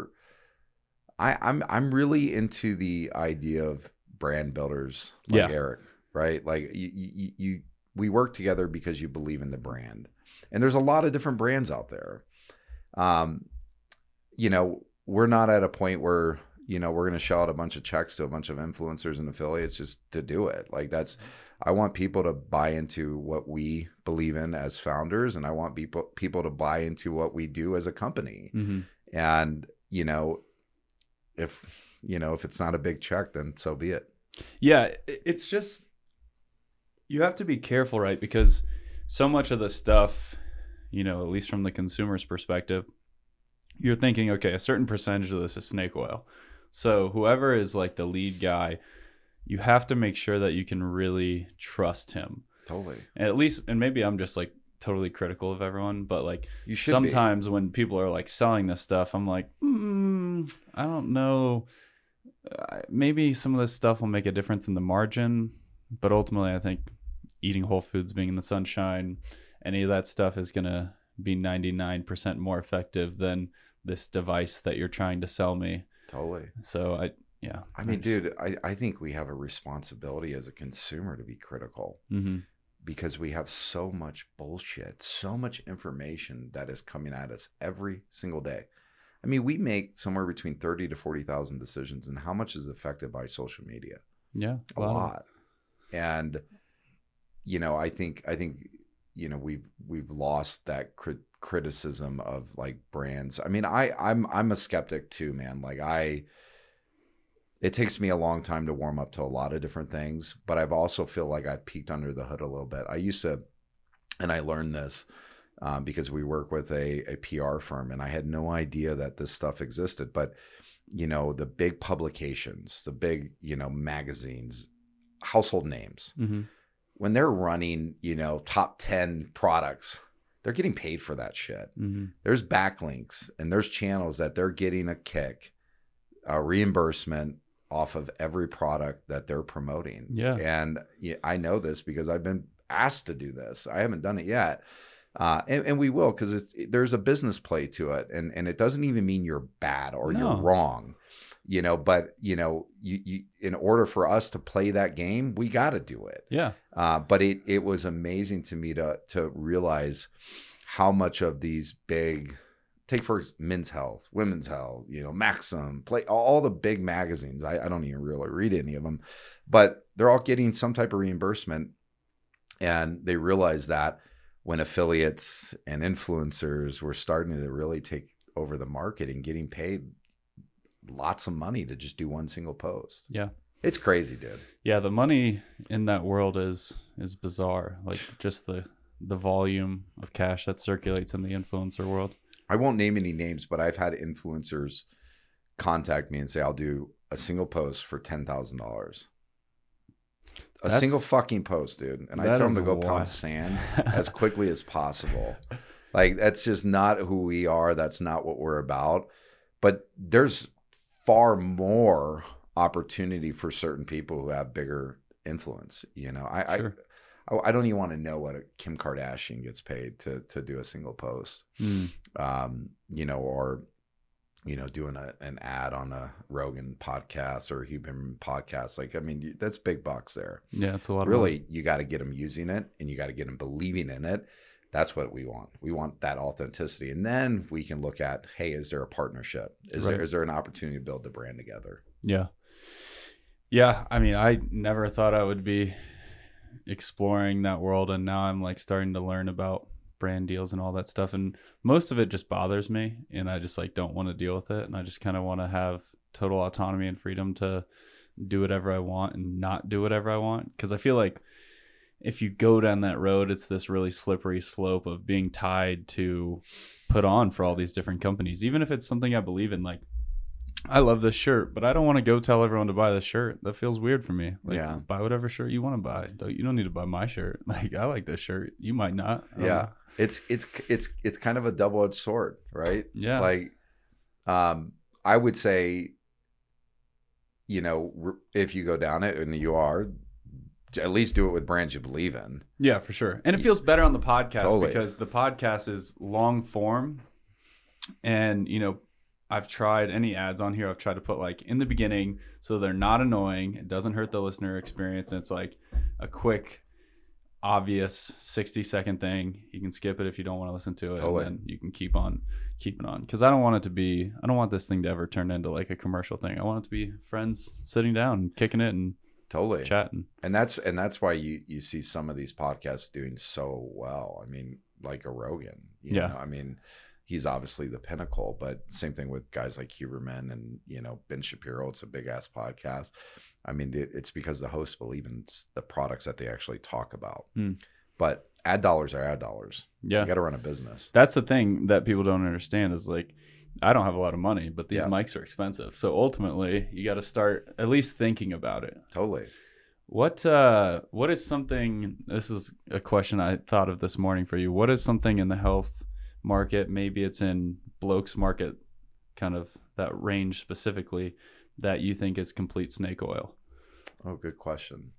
I'm really into the idea of brand builders like Eric, right? Like we work together because you believe in the brand, and there's a lot of different brands out there. we're not at a point where, you know, we're going to shell out a bunch of checks to a bunch of influencers and affiliates just to do it. Like I want people to buy into what we believe in as founders, and I want people to buy into what we do as a company. Mm-hmm. And, you know, if it's not a big check, then so be it. Yeah, it's just, you have to be careful, right? Because so much of the stuff, you know, at least from the consumer's perspective, you're thinking, okay, a certain percentage of this is snake oil. So whoever is like the lead guy, you have to make sure that you can really trust him. Totally. At least, and maybe I'm just like totally critical of everyone, but like You should sometimes when people are like selling this stuff, I'm like, I don't know. Maybe some of this stuff will make a difference in the margin, but ultimately I think eating whole foods, being in the sunshine, any of that stuff is going to be 99% more effective than this device that you're trying to sell me. Totally. So I think we have a responsibility as a consumer to be critical, because we have so much bullshit, so much information that is coming at us every single day. I mean, we make somewhere between 30 to 40,000 decisions, and how much is affected by social media? Yeah, a lot. And, you know, I think, you know, we've lost that criticism of like brands. I mean, I'm a skeptic too, man. Like it takes me a long time to warm up to a lot of different things, but I've also feel like I've peeked under the hood a little bit. I used to, and I learned this because we work with a PR firm, and I had no idea that this stuff existed. But, you know, the big publications, the big, you know, magazines, household names, when they're running, you know, top 10 products, they're getting paid for that shit. There's backlinks and there's channels that they're getting a kick, a reimbursement off of every product that they're promoting. Yeah. And I know this because I've been asked to do this. I haven't done it yet. And we will, because there's a business play to it. And it doesn't even mean you're bad or you're wrong, you know, but, you know, you in order for us to play that game, we got to do it. Yeah. But it was amazing to me to realize how much of these big, take for Men's Health, Women's Health, you know, Maxim, all the big magazines. I don't even really read any of them, but they're all getting some type of reimbursement. And they realized that when affiliates and influencers were starting to really take over the market and getting paid lots of money to just do one single post. Yeah. It's crazy, dude. Yeah, the money in that world is bizarre. Like just the volume of cash that circulates in the influencer world. I won't name any names, but I've had influencers contact me and say, I'll do a single post for $10,000. A single fucking post, dude. And I tell them to go pound sand as quickly as possible. Like, that's just not who we are. That's not what we're about. But there's far more opportunity for certain people who have bigger influence. You know, Sure. I don't even want to know what a Kim Kardashian gets paid to do a single post. You know, or, you know, doing an ad on a Rogan podcast or a Huberman podcast. Like, I mean, that's big bucks there. Yeah, it's a lot of really money. You got to get them using it, and you got to get them believing in it. That's what we want. We want that authenticity. And then we can look at, hey, is there a partnership? Is there an opportunity to build the brand together? Yeah. Yeah. I mean, I never thought I would be exploring that world, and now I'm like starting to learn about brand deals and all that stuff, and most of it just bothers me, and I just like don't want to deal with it, and I just kind of want to have total autonomy and freedom to do whatever I want and not do whatever I want, because I feel like if you go down that road, it's this really slippery slope of being tied to put on for all these different companies, even if it's something I believe in. Like, I love this shirt, but I don't want to go tell everyone to buy this shirt. That feels weird for me. Like, yeah. Buy whatever shirt you want to buy. You don't need to buy my shirt. Like, I like this shirt. You might not. Yeah. It's kind of a double-edged sword, right? Yeah. Like, I would say, you know, if you go down it and you are, at least do it with brands you believe in. Yeah, for sure. And it feels better on the podcast Totally. because the podcast is long form. And, you know, I've tried any ads on here. I've tried to put like in the beginning so they're not annoying. It doesn't hurt the listener experience. And it's like a quick obvious 60-second thing. You can skip it if you don't want to listen to it. Totally. And then you can keep it on. Because I don't want this thing to ever turn into like a commercial thing. I want it to be friends sitting down, kicking it and Totally. chatting. And that's why you see some of these podcasts doing so well. I mean, like a Rogan. You know? I mean, he's obviously the pinnacle, but same thing with guys like Huberman and, Ben Shapiro. It's a big ass podcast. I mean, it's because the hosts believe in the products that they actually talk about. But ad dollars are ad dollars. Yeah. You got to run a business. That's the thing that people don't understand is like, I don't have a lot of money, but these Yeah. mics are expensive. So ultimately, you got to start at least thinking about it. Totally. What is something, this is a question I thought of this morning for you. What is something in the health market, maybe it's in Bloke's market, kind of that range specifically, that you think is complete snake oil? Oh, good question.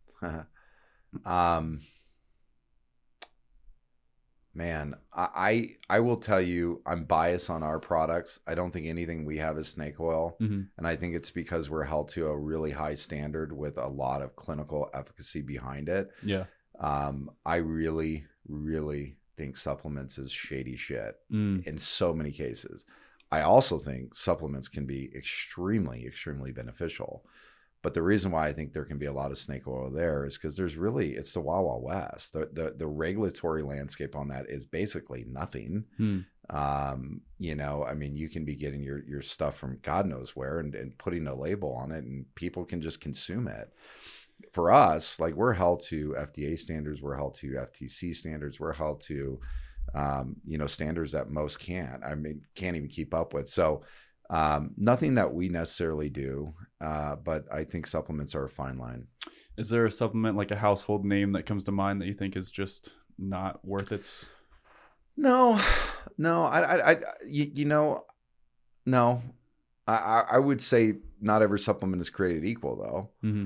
Man, I will tell you, I'm biased on our products. I don't think anything we have is snake oil. Mm-hmm. And I think it's because we're held to a really high standard with a lot of clinical efficacy behind it. Yeah. I really, really think supplements is shady shit in so many cases. I also think supplements can be extremely, extremely beneficial. But the reason why I think there can be a lot of snake oil there is because it's the Wild Wild West. The regulatory landscape on that is basically nothing. I mean, you can be getting your stuff from God knows where and putting a label on it, and people can just consume it. For us, like, we're held to FDA standards, we're held to FTC standards, we're held to standards that most can't even keep up with. So nothing that we necessarily do, but I think supplements are a fine line. Is there a supplement, like a household name, that comes to mind that you think is just not worth its? No. I would say not every supplement is created equal, though. Mm-hmm.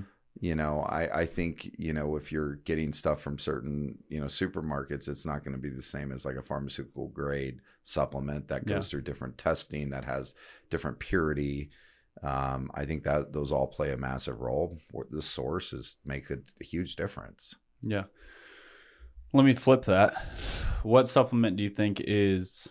I think, if you're getting stuff from certain, supermarkets, it's not going to be the same as like a pharmaceutical grade supplement that goes through different testing, that has different purity. I think that those all play a massive role. The source make a huge difference. Yeah. Let me flip that. What supplement do you think is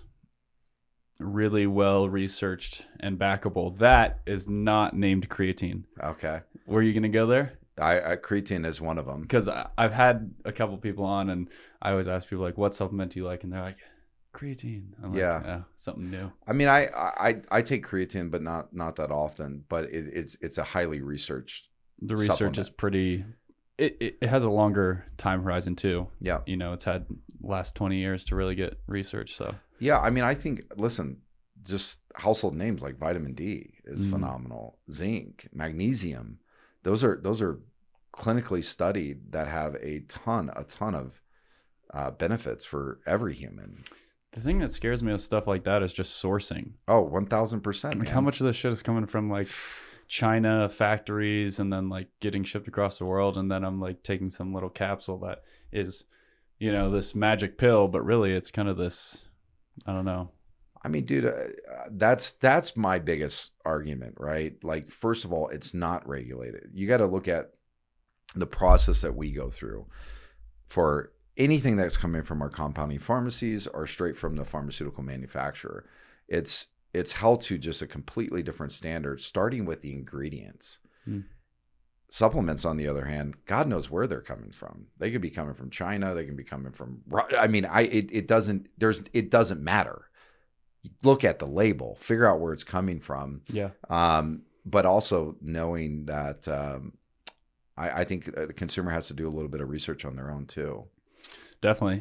really well researched and backable that is not named creatine? Okay. Were you going to go there? Creatine is one of them. Because I've had a couple people on, and I always ask people, like, what supplement do you like? And they're like, creatine. I'm like, yeah, something new. I mean, I take creatine, but not that often. But it's a highly researched. The research supplement. is pretty. It has a longer time horizon too. Yeah. It's had last 20 years to really get research. So yeah, I mean, I think, listen, just household names like vitamin D is phenomenal. Zinc, magnesium, those are clinically studied that have a ton of benefits for every human. The thing that scares me with stuff like that is just sourcing. Oh, 1,000%. Like, how much of this shit is coming from like China factories and then like getting shipped across the world, and then I'm like taking some little capsule that is, this magic pill, but really it's kind of this, I don't know. I mean, dude, that's my biggest argument, right? Like, first of all, it's not regulated. You got to look at the process that we go through for anything that's coming from our compounding pharmacies or straight from the pharmaceutical manufacturer. It's held to just a completely different standard, starting with the ingredients. Supplements, on the other hand, God knows where they're coming from. They could be coming from China. They can be coming from. I mean, it doesn't matter. Look at the label, figure out where it's coming from. Yeah. But also knowing that I think the consumer has to do a little bit of research on their own too. Definitely.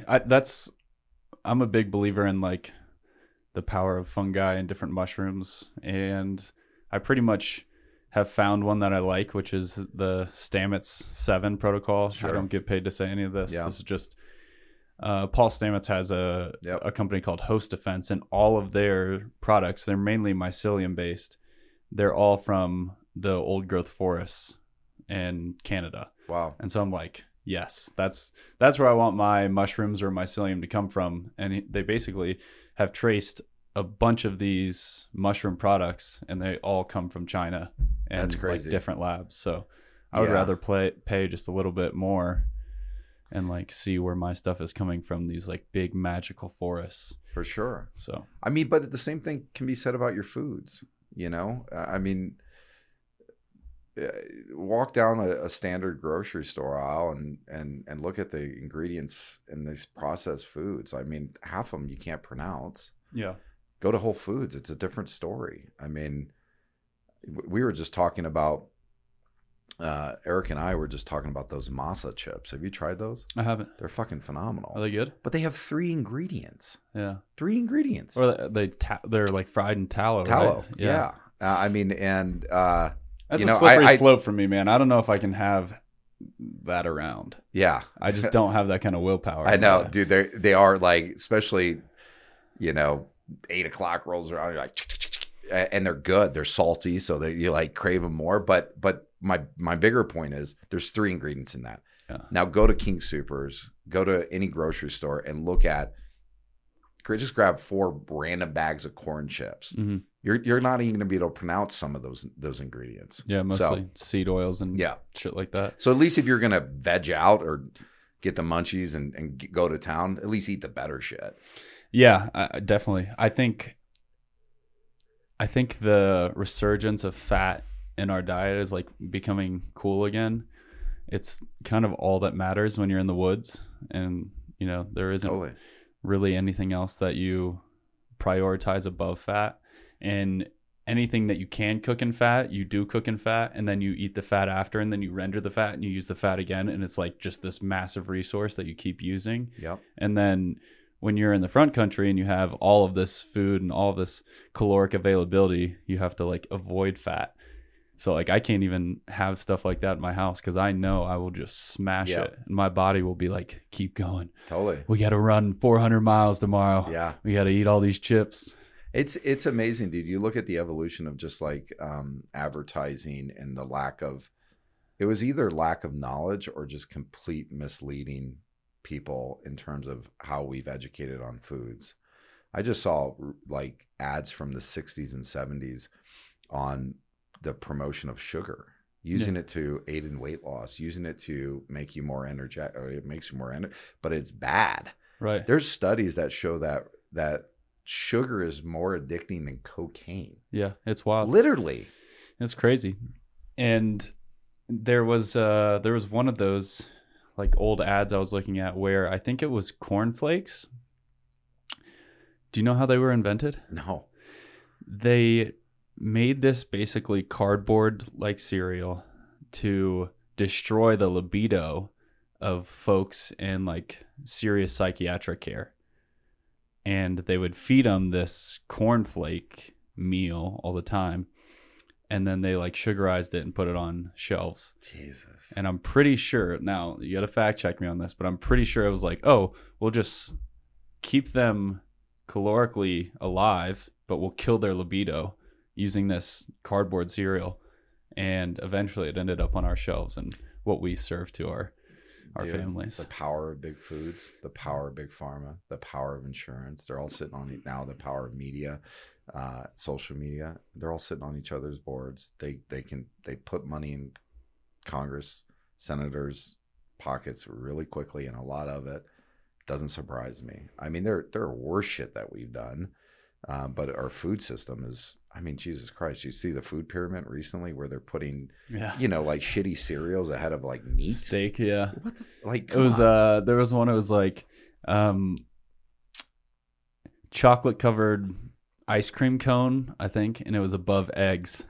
I'm a big believer in like the power of fungi and different mushrooms, and I pretty much have found one that I like, which is the Stamets 7 protocol. Sure. I don't get paid to say any of this. Yeah. This is just Paul Stamets has a company called Host Defense, and all of their products, they're mainly mycelium based. They're all from the old growth forests in Canada. Wow. And so I'm like, yes, that's where I want my mushrooms or mycelium to come from. And they basically have traced a bunch of these mushroom products, and they all come from China and that's crazy. Like different labs. So I would rather pay just a little bit more and like see where my stuff is coming from, these like big magical forests. For sure. So I mean, but the same thing can be said about your foods, you know? I mean, walk down a standard grocery store aisle and look at the ingredients in these processed foods. I mean, half of them you can't pronounce. yeah. Go to Whole Foods. It's a different story. I mean, we were just talking about, Eric and I were just talking about those masa chips. Have you tried those? I haven't. They're fucking phenomenal. Are they good? But they have 3 ingredients. Yeah. 3 ingredients. Or they're like fried in tallow. Tallow. Right? Yeah. I mean, and That's you a know, slippery slope for me, man. I don't know if I can have that around. yeah. I just don't have that kind of willpower. I know, dude. They are like, especially, you know, 8 o'clock rolls around. You're like, and they're good. They're salty, so you like crave them more. But my bigger point is there's 3 ingredients in that. Yeah. Now go to King Soopers, go to any grocery store, and look at. Just grab 4 random bags of corn chips. Mm-hmm. You're not even going to be able to pronounce some of those ingredients. Yeah, mostly seed oils and shit like that. So at least if you're going to veg out or get the munchies and go to town, at least eat the better shit. Yeah, definitely. I think the resurgence of fat in our diet is like becoming cool again. It's kind of all that matters when you're in the woods, and you know there isn't really anything else that you prioritize above fat. And anything that you can cook in fat, you do cook in fat, and then you eat the fat after, and then you render the fat and you use the fat again, and it's like just this massive resource that you keep using. Yep. And then when you're in the front country and you have all of this food and all of this caloric availability, you have to like avoid fat. So like I can't even have stuff like that in my house because I know I will just smash it, and my body will be like, keep going. Totally. We got to run 400 miles tomorrow. Yeah. We got to eat all these chips. It's amazing, dude. You look at the evolution of just like advertising and the it was either lack of knowledge or just complete misleading people in terms of how we've educated on foods. I just saw like ads from the 60s and 70s on the promotion of sugar, using it to aid in weight loss, using it to make you more energetic, or it makes you more energetic, but it's bad. Right. There's studies that show that sugar is more addicting than cocaine. Yeah, it's wild. Literally. It's crazy. And there was one of those like old ads I was looking at where I think it was cornflakes. Do you know how they were invented? No. They made this basically cardboard like cereal to destroy the libido of folks in like serious psychiatric care. And they would feed them this cornflake meal all the time. And then they like sugarized it and put it on shelves. Jesus. And I'm pretty sure, now you got to fact check me on this, but I'm pretty sure it was like, oh, we'll just keep them calorically alive, but we'll kill their libido using this cardboard cereal. And eventually it ended up on our shelves and what we serve to our families. The power of big foods, the power of big pharma, the power of insurance. They're all sitting on it now. The power of media, social media. They're all sitting on each other's boards. They put money in Congress, senators' pockets really quickly, and a lot of it doesn't surprise me. I mean, there are worse shit that we've done, but our food system is. I mean, Jesus Christ! You see the food pyramid recently, where they're putting, like shitty cereals ahead of like meat, steak. Yeah, what the like? It was there was one. It was like chocolate covered ice cream cone, I think, and it was above eggs.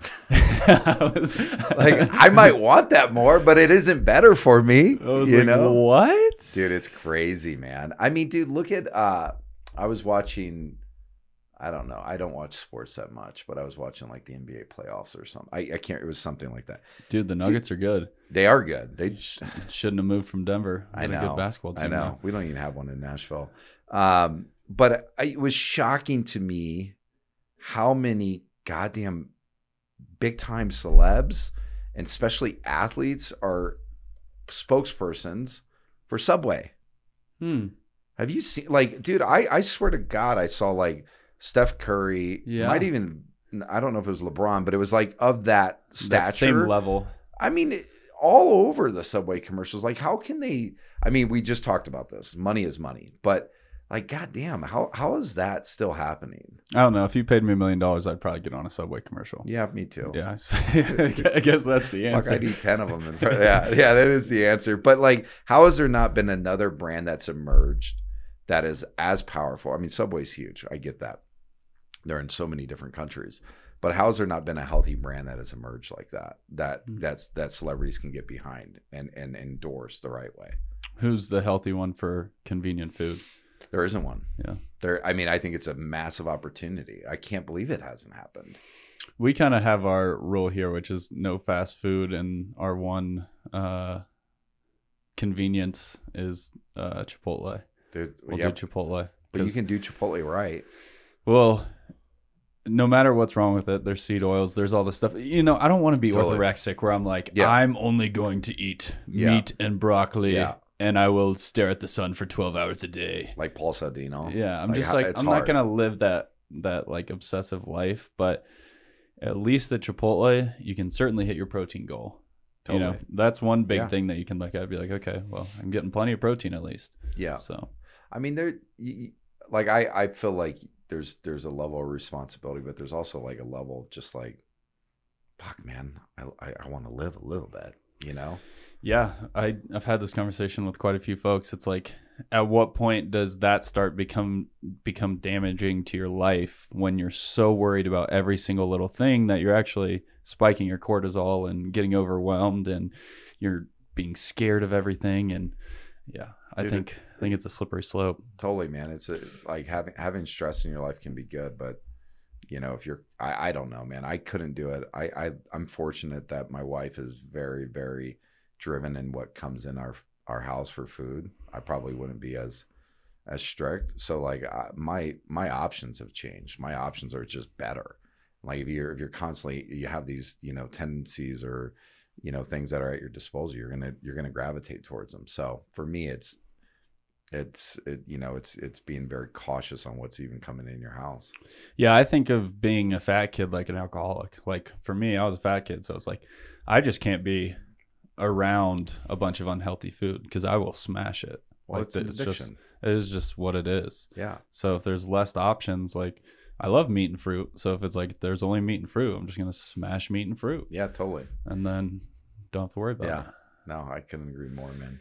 I might want that more, but it isn't better for me. I was what? Dude, it's crazy, man. I mean, dude, look at I was watching. I don't know. I don't watch sports that much, but I was watching like the NBA playoffs or something. I can't. It was something like that. Dude, the Nuggets are good. They are good. They shouldn't have moved from Denver. I know. A good basketball team. I know. Now. We don't even have one in Nashville. But it was shocking to me how many goddamn big time celebs and especially athletes are spokespersons for Subway. Have you seen, like, dude, I swear to God, I saw like Steph Curry, might even, I don't know if it was LeBron, but it was like of that stature. That same level. I mean, all over the Subway commercials. Like, how can they? I mean, we just talked about this. Money is money, but like, goddamn, how is that still happening? I don't know. If you paid me $1 million, I'd probably get on a Subway commercial. Yeah, me too. Yeah, I guess that's the answer. Fuck, I'd eat 10 of them. Yeah, that is the answer. But like, how has there not been another brand that's emerged that is as powerful? I mean, Subway's huge. I get that. They're in so many different countries. But how has there not been a healthy brand that has emerged like that? That celebrities can get behind and endorse the right way. Who's the healthy one for convenient food? There isn't one. Yeah. I mean, I think it's a massive opportunity. I can't believe it hasn't happened. We kind of have our rule here, which is no fast food, and our one convenience is Chipotle. Dude, We'll do Chipotle. But you can do Chipotle right. Well, no matter what's wrong with it, there's seed oils, there's all this stuff. You know, I don't want to be orthorexic where I'm like, I'm only going to eat meat and broccoli. Yeah. And I will stare at the sun for 12 hours a day. Like Paul Saladino. Yeah, I'm just like, I'm not going to live that like obsessive life. But at least at Chipotle, you can certainly hit your protein goal. Totally. You know, that's one big thing that you can look at and be like, okay, well, I'm getting plenty of protein at least. Yeah. So, I mean, like, I feel like there's a level of responsibility, but there's also like a level of just like, fuck, man, I want to live a little bit, you know? Yeah, I've had this conversation with quite a few folks. It's like, at what point does that start become damaging to your life when you're so worried about every single little thing that you're actually spiking your cortisol and getting overwhelmed and you're being scared of everything? And yeah, I think it's a slippery slope. Totally, man. It's like having stress in your life can be good, but you know, if you're, I don't know, man. I couldn't do it. I'm fortunate that my wife is very, very driven in what comes in our house for food. I probably wouldn't be as strict. So like my options have changed. My options are just better. Like if you're constantly, you have these, you know, tendencies or, you know, things that are at your disposal, you're gonna gravitate towards them. So for me, it's being very cautious on what's even coming in your house. Yeah, I think of being a fat kid like an alcoholic. Like for me, I was a fat kid, so it's like I just can't be around a bunch of unhealthy food because I will smash it. Well, like it's an addiction. It is just what it is. Yeah. So if there's less options, like I love meat and fruit. So if it's like there's only meat and fruit, I'm just gonna smash meat and fruit. Yeah, totally. And then don't have to worry about it. No, I couldn't agree more, man.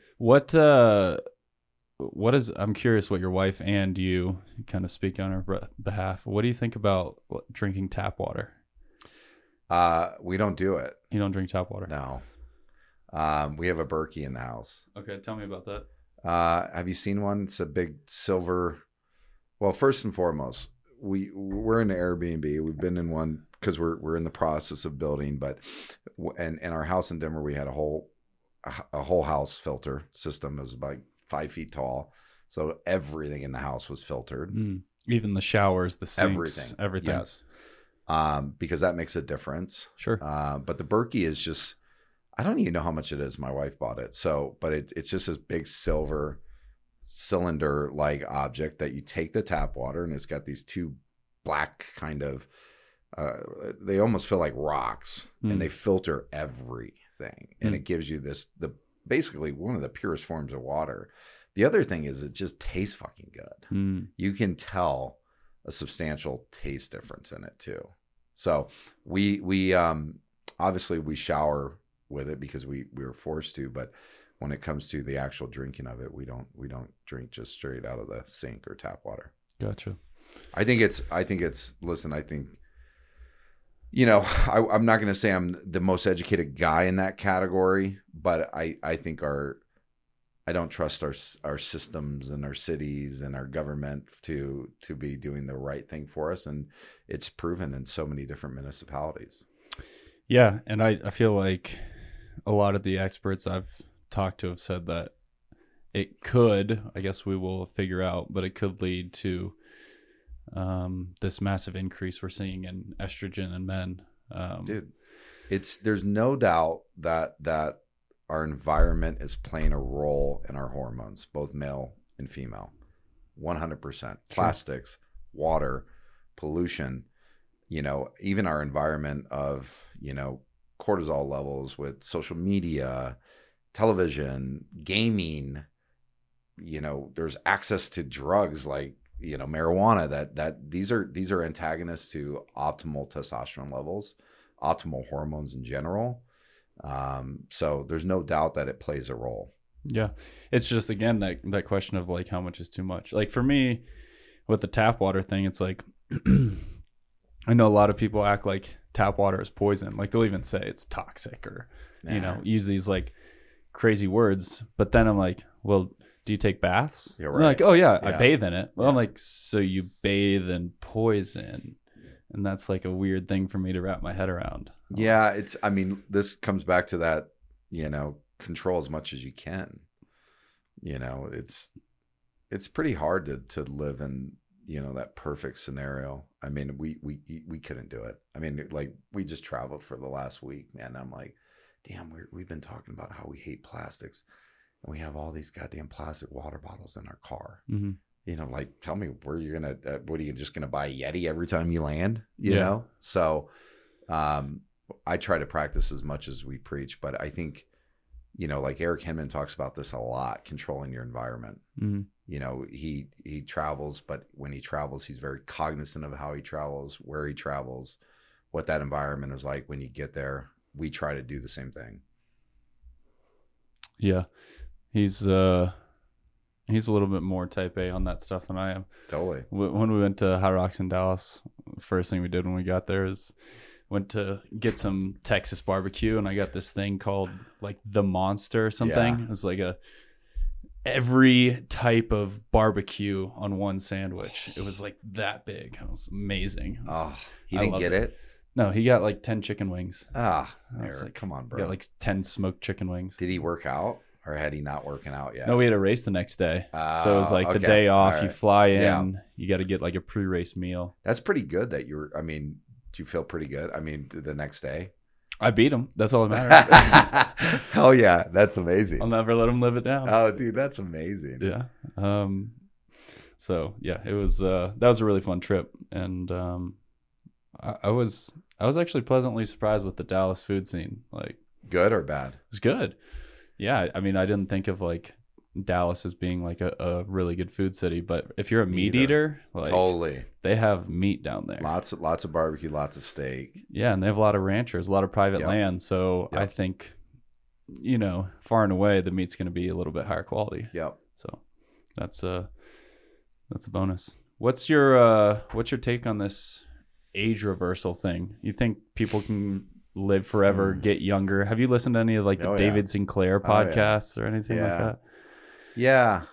What is, I'm curious what your wife and you kind of speak on her behalf. What do you think about drinking tap water? We don't do it. You don't drink tap water? No. We have a Berkey in the house. Okay, tell me about that. Have you seen one? It's a big silver. Well, first and foremost, we're in an Airbnb. We've been in one because we're in the process of building. But and in our house in Denver, we had a whole house filter system. It was about 5 feet tall, so everything in the house was filtered. Even the showers, the sinks, everything. Yes, because that makes a difference. Sure. But the Berkey is just, I don't even know how much it is. My wife bought it. So, but it's just this big silver cylinder like object that you take the tap water, and it's got these two black kind of, they almost feel like rocks, and they filter everything. And it gives you basically one of the purest forms of water. The other thing is it just tastes fucking good. You can tell a substantial taste difference in it too. So we obviously we shower with it because we were forced to, but when it comes to the actual drinking of it, we don't drink just straight out of the sink or tap water. Gotcha. I think you know, I'm not going to say I'm the most educated guy in that category, but I think I don't trust our systems and our cities and our government to be doing the right thing for us. And it's proven in so many different municipalities. Yeah. And I feel like a lot of the experts I've talked to have said that it could, I guess we will figure out, but it could lead to this massive increase we're seeing in estrogen in men. Dude, there's no doubt that our environment is playing a role in our hormones, both male and female. 100%. Plastics, water, pollution, you know, even our environment of, you know, cortisol levels with social media, television, gaming. There's access to drugs like marijuana. That these are antagonists to optimal testosterone levels, optimal hormones in general. So there's no doubt that it plays a role. Yeah. It's just, again, that question of like how much is too much. Like for me with the tap water thing, it's like I know a lot of people act like tap water is poison. Like they'll even say it's toxic or use these like crazy words. But then I'm like, well, do you take baths? Yeah, And right. they're like, oh yeah, I Yeah. bathe in it. Well, Yeah. I'm like, so you bathe in poison? And that's like a weird thing for me to wrap my head around. Yeah, this comes back to that, control as much as you can. It's pretty hard to live in, that perfect scenario. I mean, we couldn't do it. I mean, like we just traveled for the last week, man. I'm like, damn, we've been talking about how we hate plastics, and we have all these goddamn plastic water bottles in our car. Mm-hmm. Like, tell me where you're gonna. What are you just gonna buy a Yeti every time you land? You Yeah. know. So, I try to practice as much as we preach, but I think, like Eric Hinman talks about this a lot, controlling your environment. Mm-hmm. He travels, but when he travels, he's very cognizant of how he travels, where he travels, what that environment is like when you get there. We try to do the same thing. Yeah. He's a little bit more type A on that stuff than I am. Totally. When we went to High Rocks in Dallas, first thing we did when we got there is went to get some Texas barbecue, and I got this thing called like the Monster or something. Yeah. It was like every type of barbecue on one sandwich. It was like that big. It was amazing. He I didn't loved get it. No, he got like 10 chicken wings. I was Eric, like, come on, He bro. got like 10 smoked chicken wings. Did he work out, or had he not working out yet? No, we had a race the next day. So it was like the okay. day off. All You right. fly in. Yeah. You got to get like a pre-race meal. That's pretty good. That you were. I mean, do you feel pretty good? I mean, the next day. I beat him. That's all that matters. Hell yeah, that's amazing. I'll never let him live it down. Oh, dude, that's amazing. Yeah. So yeah, it was that was a really fun trip, and I was actually pleasantly surprised with the Dallas food scene. Like, Good or bad? it was good. Yeah, I mean, I didn't think of like Dallas as being like a really good food city, but if you're a meat either. eater, like Totally. they have meat down there. Lots of barbecue, lots of steak. Yeah, and they have a lot of ranchers, a lot of private Yep. land. So Yep. I think, far and away, the meat's going to be a little bit higher quality. Yep. So that's a bonus. What's your take on this age reversal thing? You think people can live forever, get younger? Have you listened to any of like the Oh, yeah. David Sinclair Oh, yeah. podcasts or anything like Yeah. that? Yeah.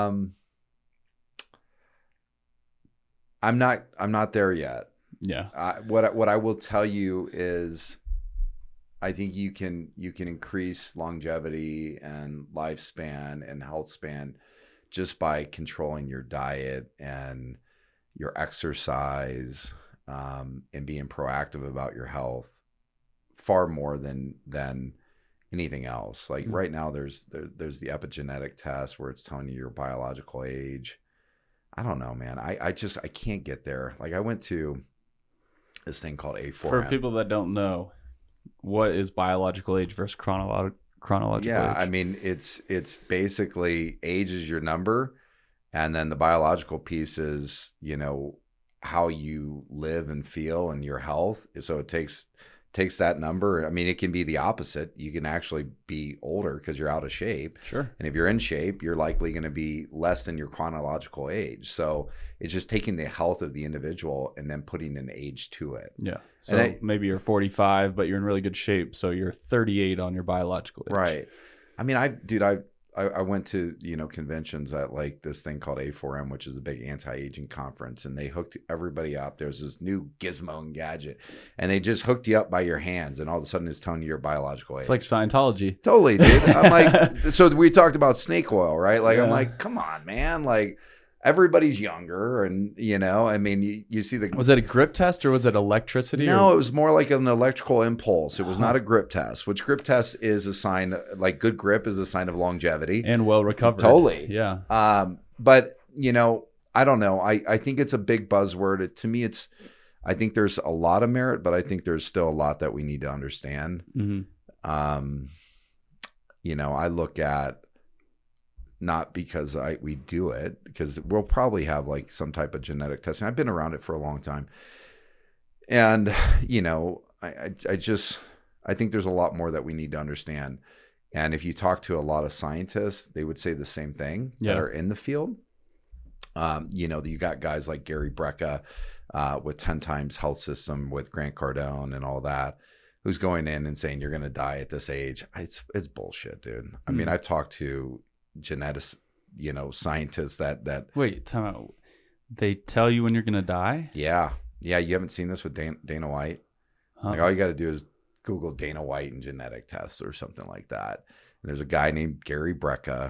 I'm not there yet. Yeah. What I will tell you is, I think you can increase longevity and lifespan and health span just by controlling your diet and your exercise, and being proactive about your health far more than anything else. Like right now there's the epigenetic test where it's telling you your biological age. I don't know, man. I can't get there. Like I went to this thing called A4M. For people that don't know, what is biological age versus chronological Yeah, age? I mean it's basically age is your number, and then the biological piece is, how you live and feel and your health. So it takes that number. I mean, it can be the opposite. You can actually be older because you're out of shape. Sure. And if you're in shape, you're likely going to be less than your chronological age. So it's just taking the health of the individual and then putting an age to it. Yeah. So maybe you're 45, but you're in really good shape. So you're 38 on your biological age. Right. I mean, I went to, conventions at like this thing called A4M, which is a big anti-aging conference, and they hooked everybody up. There's this new gizmo and gadget, and they just hooked you up by your hands, and all of a sudden it's telling you your biological age. It's like Scientology. Totally, dude. I'm like, so we talked about snake oil, right? Like, Yeah. I'm like, come on, man. Like, everybody's younger, and I mean, you see the. Was it a grip test or was it electricity? No, or- it was more like an electrical impulse. It was not a grip test, which grip test is a sign, like good grip is a sign of longevity. and well recovered. Totally. Yeah. But, I don't know. I think it's a big buzzword. To me, it's, I think there's a lot of merit, but I think there's still a lot that we need to understand. Mm-hmm. You know, I look at, not because we do it, because we'll probably have like some type of genetic testing. I've been around it for a long time. And, you know, I think there's a lot more that we need to understand. And if you talk to a lot of scientists, they would say the same thing that are in the field. You know, you got guys like Gary Brecka with 10 Times Health System with Grant Cardone and all that, who's going in and saying you're going to die at this age. It's bullshit, dude. I mean, I've talked to genetics, you know, scientists that Wait, time out. They tell you when you're gonna die? Yeah, you haven't seen this with Dana White? Like, all you got to do is Google Dana White and genetic tests or something like that. And there's a guy named Gary Brecka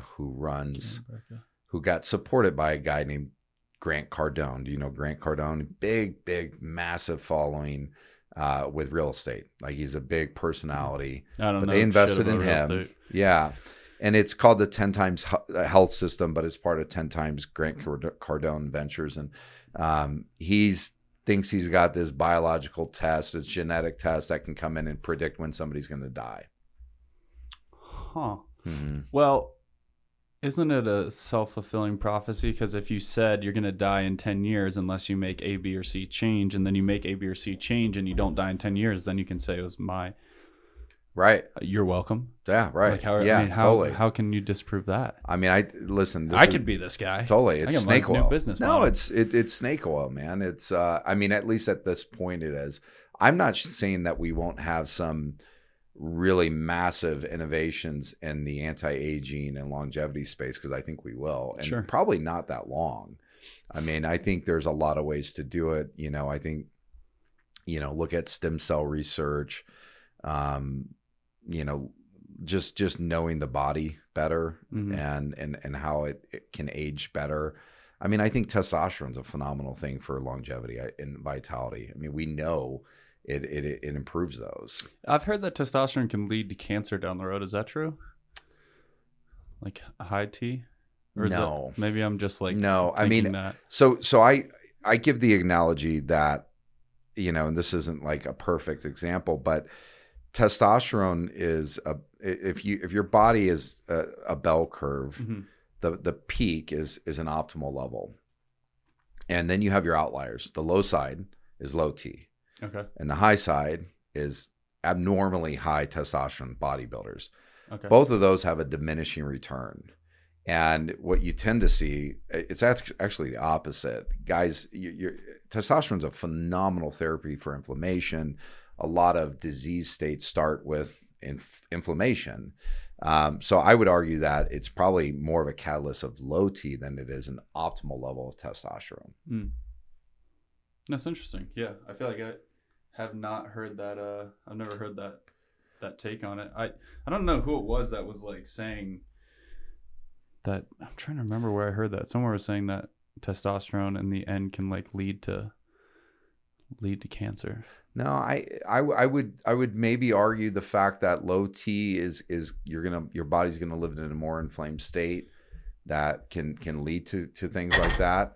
who got supported by a guy named Grant Cardone. Do you know Grant Cardone? Big, massive following with real estate. Like, he's a big personality. I don't know. But they invested in real him. estate. Yeah. And it's called the 10 Times Health System, but it's part of 10 Times Grant Cardone Ventures. And thinks he's got this biological test, this genetic test that can come in and predict when somebody's going to die. Huh. Mm-hmm. Well, isn't it a self-fulfilling prophecy? Because if you said you're going to die in 10 years unless you make A, B, or C change, and then you make A, B, or C change and you don't die in 10 years, then you can say it was my... Right. You're welcome. Yeah, right. Like how, yeah, I mean, totally. How can you disprove that? I mean, I could be this guy. Totally. It's snake oil. Business no, model. it's snake oil, man. It's I mean, at least at this point it is. I'm not saying that we won't have some really massive innovations in the anti-aging and longevity space, because I think we will. And Sure. probably not that long. I mean, I think there's a lot of ways to do it. You know, I think, you know, look at stem cell research, you know, just knowing the body better and how it can age better. I mean, I think testosterone's a phenomenal thing for longevity and vitality. I mean, we know it improves those. I've heard that testosterone can lead to cancer down the road. Is that true? Like high T? Or is No. that, maybe I'm just like No, I mean, that. so I give the analogy that, you know, and this isn't like a perfect example, but testosterone is if your body is a bell curve, the peak is an optimal level, and then you have your outliers. The low side is low T, Okay. and the high side is abnormally high testosterone bodybuilders. Okay. Both of those have a diminishing return. And what you tend to see, it's actually the opposite. Guys, your testosterone is a phenomenal therapy for inflammation. A lot of disease states start with inflammation. So I would argue that it's probably more of a catalyst of low T than it is an optimal level of testosterone. That's interesting. Yeah, I feel like I have not heard that. I've never heard that take on it. I don't know who it was that was like saying that. I'm trying to remember where I heard that. Somewhere was saying that testosterone in the end can like lead to cancer. No, I would maybe argue the fact that low T is your body's gonna live in a more inflamed state that can lead to things like that.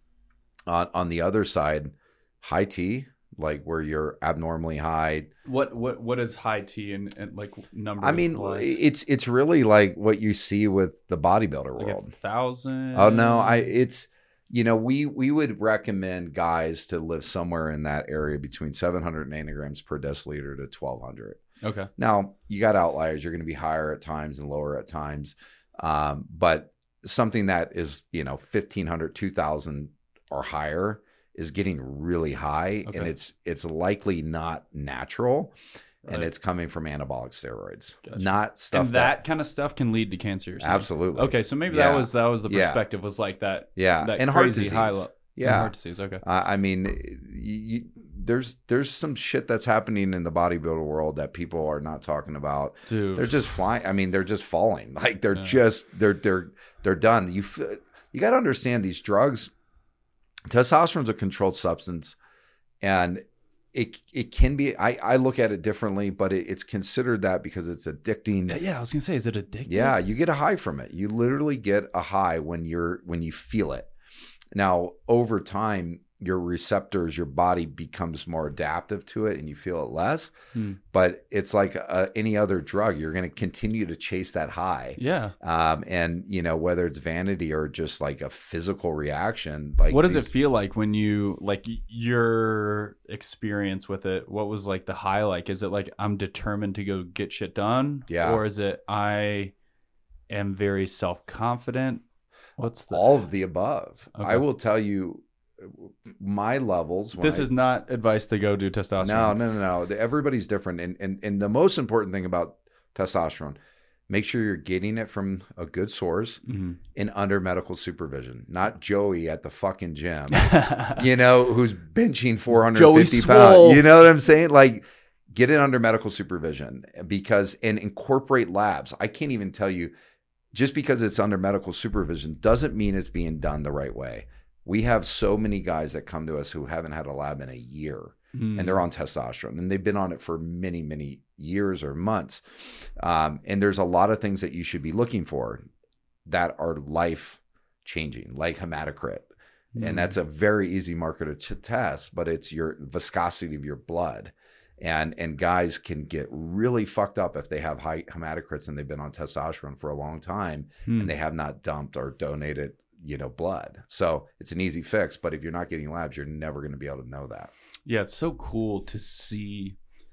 On the other side, high T, like where you're abnormally high. What is high T and like number? I mean, wise? it's really like what you see with the bodybuilder Like world. 1,000. Oh no, it's. You know, we would recommend guys to live somewhere in that area between 700 nanograms per deciliter to 1,200. Okay. Now, you got outliers. You're going to be higher at times and lower at times. But something that is, you know, 1,500, 2,000 or higher is getting really high. Okay. And it's likely not natural. Right. And it's coming from anabolic steroids, Gotcha. not stuff And that kind of stuff can lead to cancer. You're saying? Absolutely. Okay, so maybe Yeah. that was the Yeah. perspective was like that. Yeah, that and heart crazy disease. high level. Yeah. Heart disease. Okay. I mean, there's some shit that's happening in the bodybuilder world that people are not talking about. Dude, They're just flying. I mean, they're just falling. Like they're Yeah. just they're done. You got to understand these drugs. Testosterone's a controlled substance, and it can be. I look at it differently, but it's considered that because it's addicting. yeah, I was gonna say, is it addictive? Yeah, you get a high from it. You literally get a high when you feel it. Now, over time, your receptors, your body becomes more adaptive to it and you feel it less. But it's like any other drug. You're going to continue to chase that high. Yeah. And, you know, whether it's vanity or just like a physical reaction. Like, what does it feel like when you, like, your experience with it? What was like the high? Like, is it like I'm determined to go get shit done? Yeah. Or is it I am very self-confident? What's the... All of the above. Okay. I will tell you my levels. This is not advice to go do testosterone. No. Everybody's different. And the most important thing about testosterone, make sure you're getting it from a good source and under medical supervision, not Joey at the fucking gym, you know, who's benching 450 pounds. You know what I'm saying? Like, get it under medical supervision and incorporate labs. I can't even tell you, just because it's under medical supervision doesn't mean it's being done the right way. We have so many guys that come to us who haven't had a lab in a year and they're on testosterone and they've been on it for many, many years or months. And there's a lot of things that you should be looking for that are life changing, like hematocrit. And that's a very easy marker to test, but it's your viscosity of your blood. And guys can get really fucked up if they have high hematocrits and they've been on testosterone for a long time and they have not dumped or donated, you know, blood. So it's an easy fix, but if you're not getting labs, you're never going to be able to know that. Yeah, it's so cool to see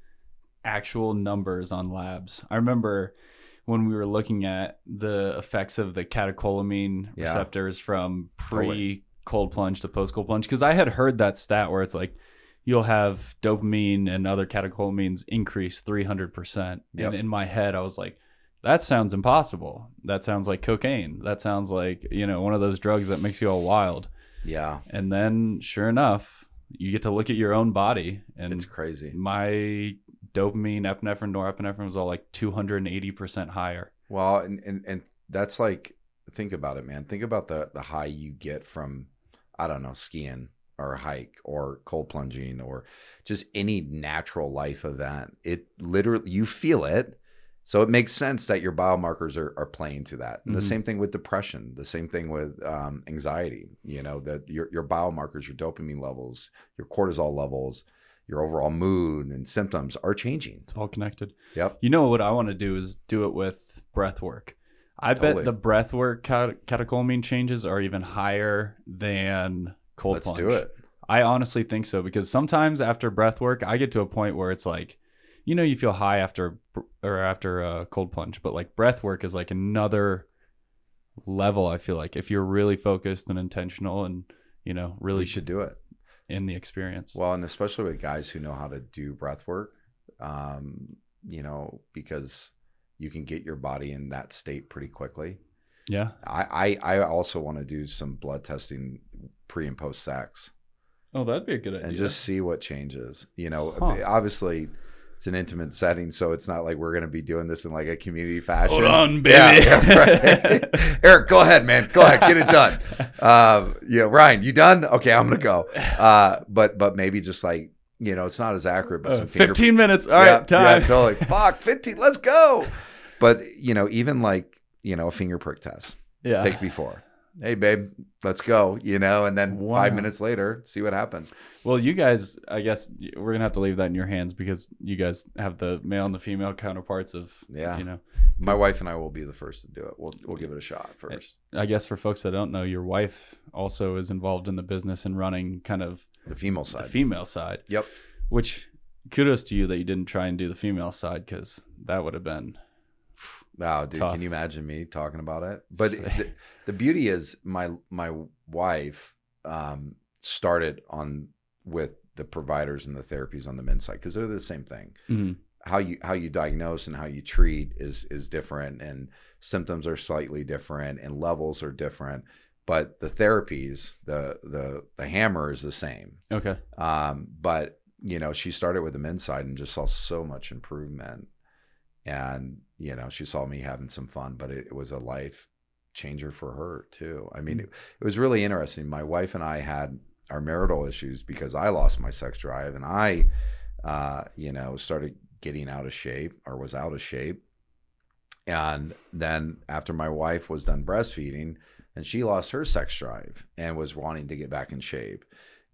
actual numbers on labs. I remember when we were looking at the effects of the catecholamine receptors from pre-cold plunge to post-cold plunge, because I had heard that stat where it's like you'll have dopamine and other catecholamines increase 300%. Yep. And in my head, I was like, that sounds impossible. That sounds like cocaine. That sounds like, you know, one of those drugs that makes you all wild. Yeah. And then sure enough, you get to look at your own body and it's crazy. My dopamine, epinephrine, norepinephrine was all like 280% higher. Well, and that's like, think about it, man. Think about the high you get from, I don't know, skiing or a hike or cold plunging or just any natural life event. It literally, you feel it. So it makes sense that your biomarkers are playing to that. And the same thing with depression, the same thing with anxiety, you know, that your biomarkers, your dopamine levels, your cortisol levels, your overall mood and symptoms are changing. It's all connected. Yep. You know what I want to do is do it with breath work. I bet the breath work catecholamine changes are even higher than cold plunge. Let's do it. I honestly think so, because sometimes after breath work, I get to a point where it's like, you know, you feel high after cold plunge, but like breath work is like another level. I feel like if you're really focused and intentional and, you know, really you should do it in the experience. Well, and especially with guys who know how to do breath work, you know, because you can get your body in that state pretty quickly. Yeah. I also want to do some blood testing pre and post sex. Oh, that'd be a good idea. And just see what changes. You know, obviously it's an intimate setting, so it's not like we're going to be doing this in like a community fashion. Hold on, baby. Yeah, right. Eric, go ahead, man. Go ahead, get it done. Yeah, Ryan, you done? Okay, I'm going to go. But maybe just like, you know, it's not as accurate, but some 15 minutes. All right, time. Yeah, totally. Fuck, 15. Let's go. But you know, even like, you know, a finger prick test. Yeah. Take before. Hey, babe, let's go, you know, and then 5 minutes later, see what happens. Well, you guys, I guess we're going to have to leave that in your hands, because you guys have the male and the female counterparts of, you know. My wife and I will be the first to do it. We'll give it a shot first. I guess for folks that don't know, your wife also is involved in the business and running kind of the female side. The female side. Yep. Which, kudos to you that you didn't try and do the female side, because that would have been... Wow, dude, tough. Can you imagine me talking about it? But the beauty is my wife started on with the providers and the therapies on the men's side, because they're the same thing. Mm-hmm. How you diagnose and how you treat is different, and symptoms are slightly different, and levels are different. But the therapies, the hammer is the same. Okay. But you know, she started with the men's side and just saw so much improvement. And, you know, she saw me having some fun, but it was a life changer for her too. I mean, it was really interesting. My wife and I had our marital issues because I lost my sex drive, and I, you know, started getting out of shape, or was out of shape. And then after my wife was done breastfeeding, and she lost her sex drive and was wanting to get back in shape,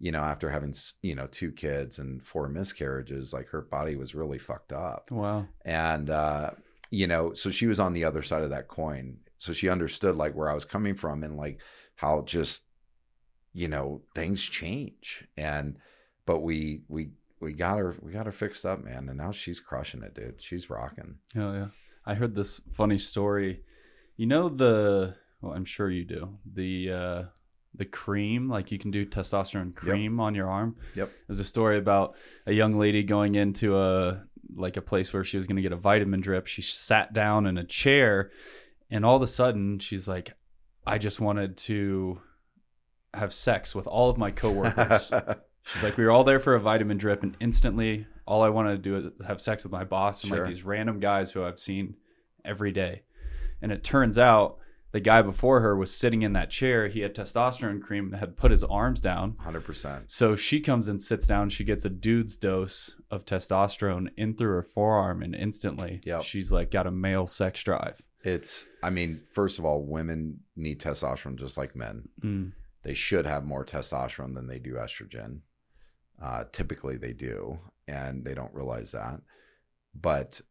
after having, 2 kids and 4 miscarriages, like her body was really fucked up. Wow. And, so she was on the other side of that coin. So she understood like where I was coming from and like how just, things change. But we got her fixed up, man. And now she's crushing it, dude. She's rocking. Oh yeah. I heard this funny story. Well, I'm sure you do. The cream, like you can do testosterone cream on your arm. Yep. There's a story about a young lady going into a place where she was going to get a vitamin drip. She sat down in a chair and all of a sudden she's like, I just wanted to have sex with all of my coworkers. She's like, we were all there for a vitamin drip and instantly all I wanted to do is have sex with my boss and Sure. like these random guys who I've seen every day. And it turns out the guy before her was sitting in that chair. He had testosterone cream and had put his arms down. 100%. So she comes and sits down. She gets a dude's dose of testosterone in through her forearm, and instantly she's like got a male sex drive. First of all, women need testosterone just like men. Mm. They should have more testosterone than they do estrogen. Typically they do, and they don't realize that. But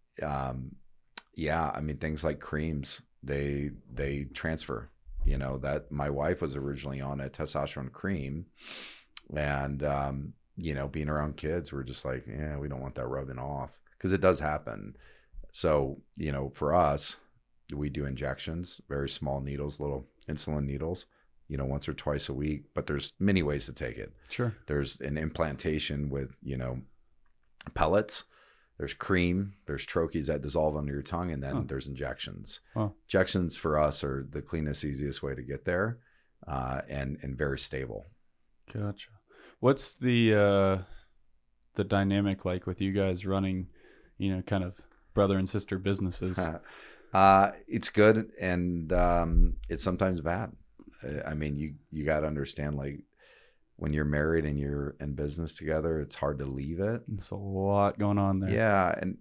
things like creams, they transfer, that my wife was originally on a testosterone cream and, being around kids, we're just like, yeah, we don't want that rubbing off because it does happen. So, for us, we do injections, very small needles, little insulin needles, once or twice a week, but there's many ways to take it. Sure. There's an implantation with, pellets. There's cream, there's troches that dissolve under your tongue, and then there's injections. Injections for us are the cleanest, easiest way to get there, and very stable. Gotcha. What's the dynamic like with you guys running, kind of brother and sister businesses? It's good, and it's sometimes bad. You got to understand, like, when you're married and you're in business together, it's hard to leave it. There's a lot going on there. Yeah. And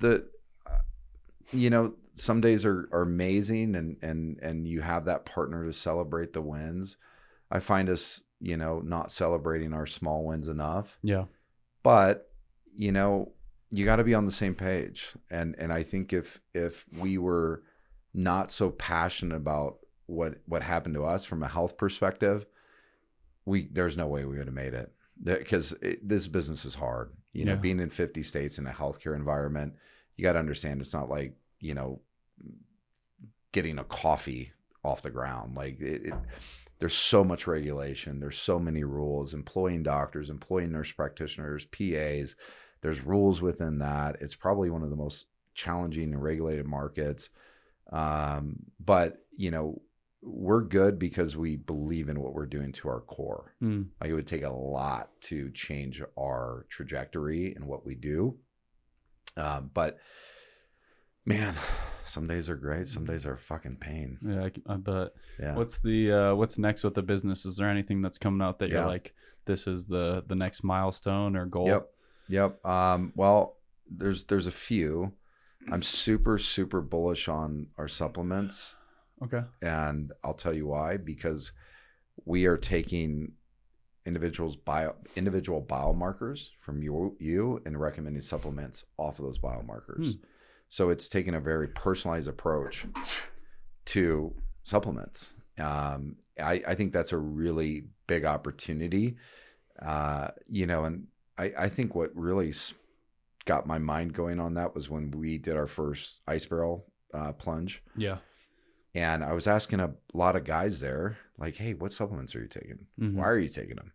some days are amazing and you have that partner to celebrate the wins. I find us, not celebrating our small wins enough. Yeah. But, you got to be on the same page. And I think if we were not so passionate about what happened to us from a health perspective, there's no way we would have made it, because this business is hard. Being in 50 states in a healthcare environment, you got to understand it's not like, getting a coffee off the ground. Like there's so much regulation. There's so many rules, employing doctors, employing nurse practitioners, PAs. There's rules within that. It's probably one of the most challenging and regulated markets. But, we're good because we believe in what we're doing to our core. Like, it would take a lot to change our trajectory and what we do. But man, some days are great. Some days are fucking pain. Yeah, I bet. Yeah. What's next with the business? Is there anything that's coming out that you're like, this is the next milestone or goal? Yep. Well, there's a few. I'm super, super bullish on our supplements. Okay. And I'll tell you why, because we are taking individual biomarkers from you and recommending supplements off of those biomarkers. So it's taking a very personalized approach to supplements. I think that's a really big opportunity. And I think what really got my mind going on that was when we did our first ice barrel plunge. Yeah. And I was asking a lot of guys there, like, hey, what supplements are you taking? Mm-hmm. Why are you taking them?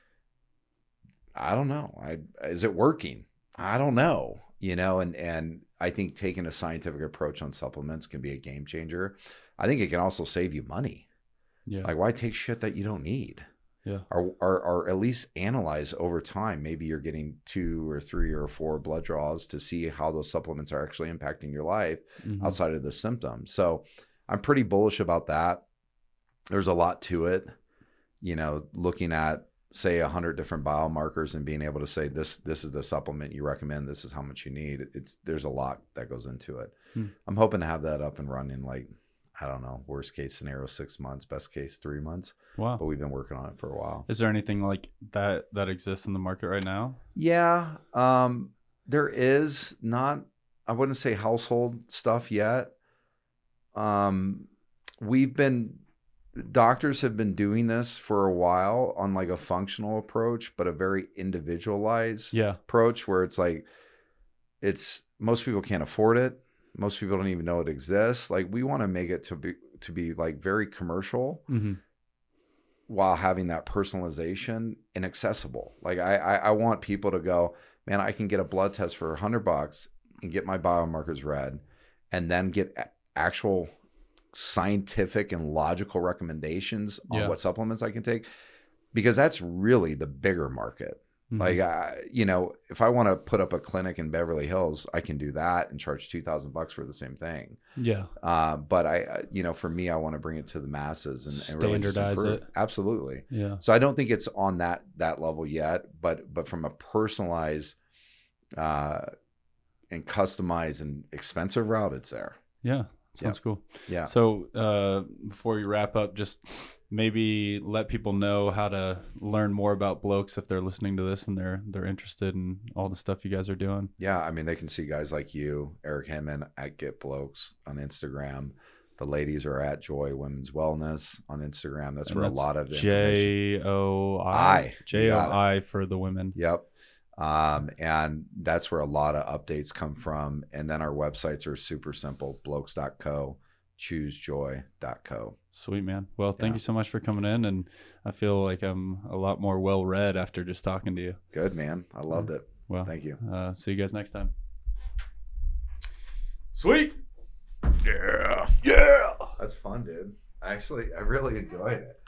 I don't know. Is it working? I don't know. And I think taking a scientific approach on supplements can be a game changer. I think it can also save you money. Yeah. Like, why take shit that you don't need? Yeah. Or at least analyze over time. Maybe you're getting 2 or 3 or 4 blood draws to see how those supplements are actually impacting your life outside of the symptoms. So I'm pretty bullish about that. There's a lot to it, looking at, say, 100 different biomarkers and being able to say, this is the supplement you recommend. This is how much you need. There's a lot that goes into it. I'm hoping to have that up and running, I don't know, worst case scenario 6 months, best case 3 months. Wow. But we've been working on it for a while. Is there anything like that exists in the market right now? Yeah, there is not. I wouldn't say household stuff yet. Doctors have been doing this for a while on like a functional approach, but a very individualized approach where it's like, most people can't afford it. Most people don't even know it exists. Like we want to make it to be like very commercial while having that personalization and accessible. Like I want people to go, man, I can get a blood test for $100 and get my biomarkers read and then get actual scientific and logical recommendations on what supplements I can take, because that's really the bigger market. Like, if I want to put up a clinic in Beverly Hills, I can do that and charge $2,000 for the same thing. Yeah. But for me, I want to bring it to the masses and standardize really it. Absolutely. Yeah. So I don't think it's on that level yet, but from a personalized, and customized and expensive route, it's there. Yeah. Sounds cool. Yeah. So before we wrap up, just maybe let people know how to learn more about Blokes if they're listening to this and they're interested in all the stuff you guys are doing. Yeah, I mean, they can see guys like you, Eric Hinman at Get Blokes on Instagram. The ladies are at Joy Women's Wellness on Instagram. That's where a lot of information. JOI for the women. Yep. And that's where a lot of updates come from. And then our websites are super simple: blokes.co, choosejoy.co. Sweet, man. Well, thank you so much for coming in. And I feel like I'm a lot more well read after just talking to you. Good, man. I loved it. Well, thank you. See you guys next time. Sweet. Yeah. That's fun, dude. Actually, I really enjoyed it.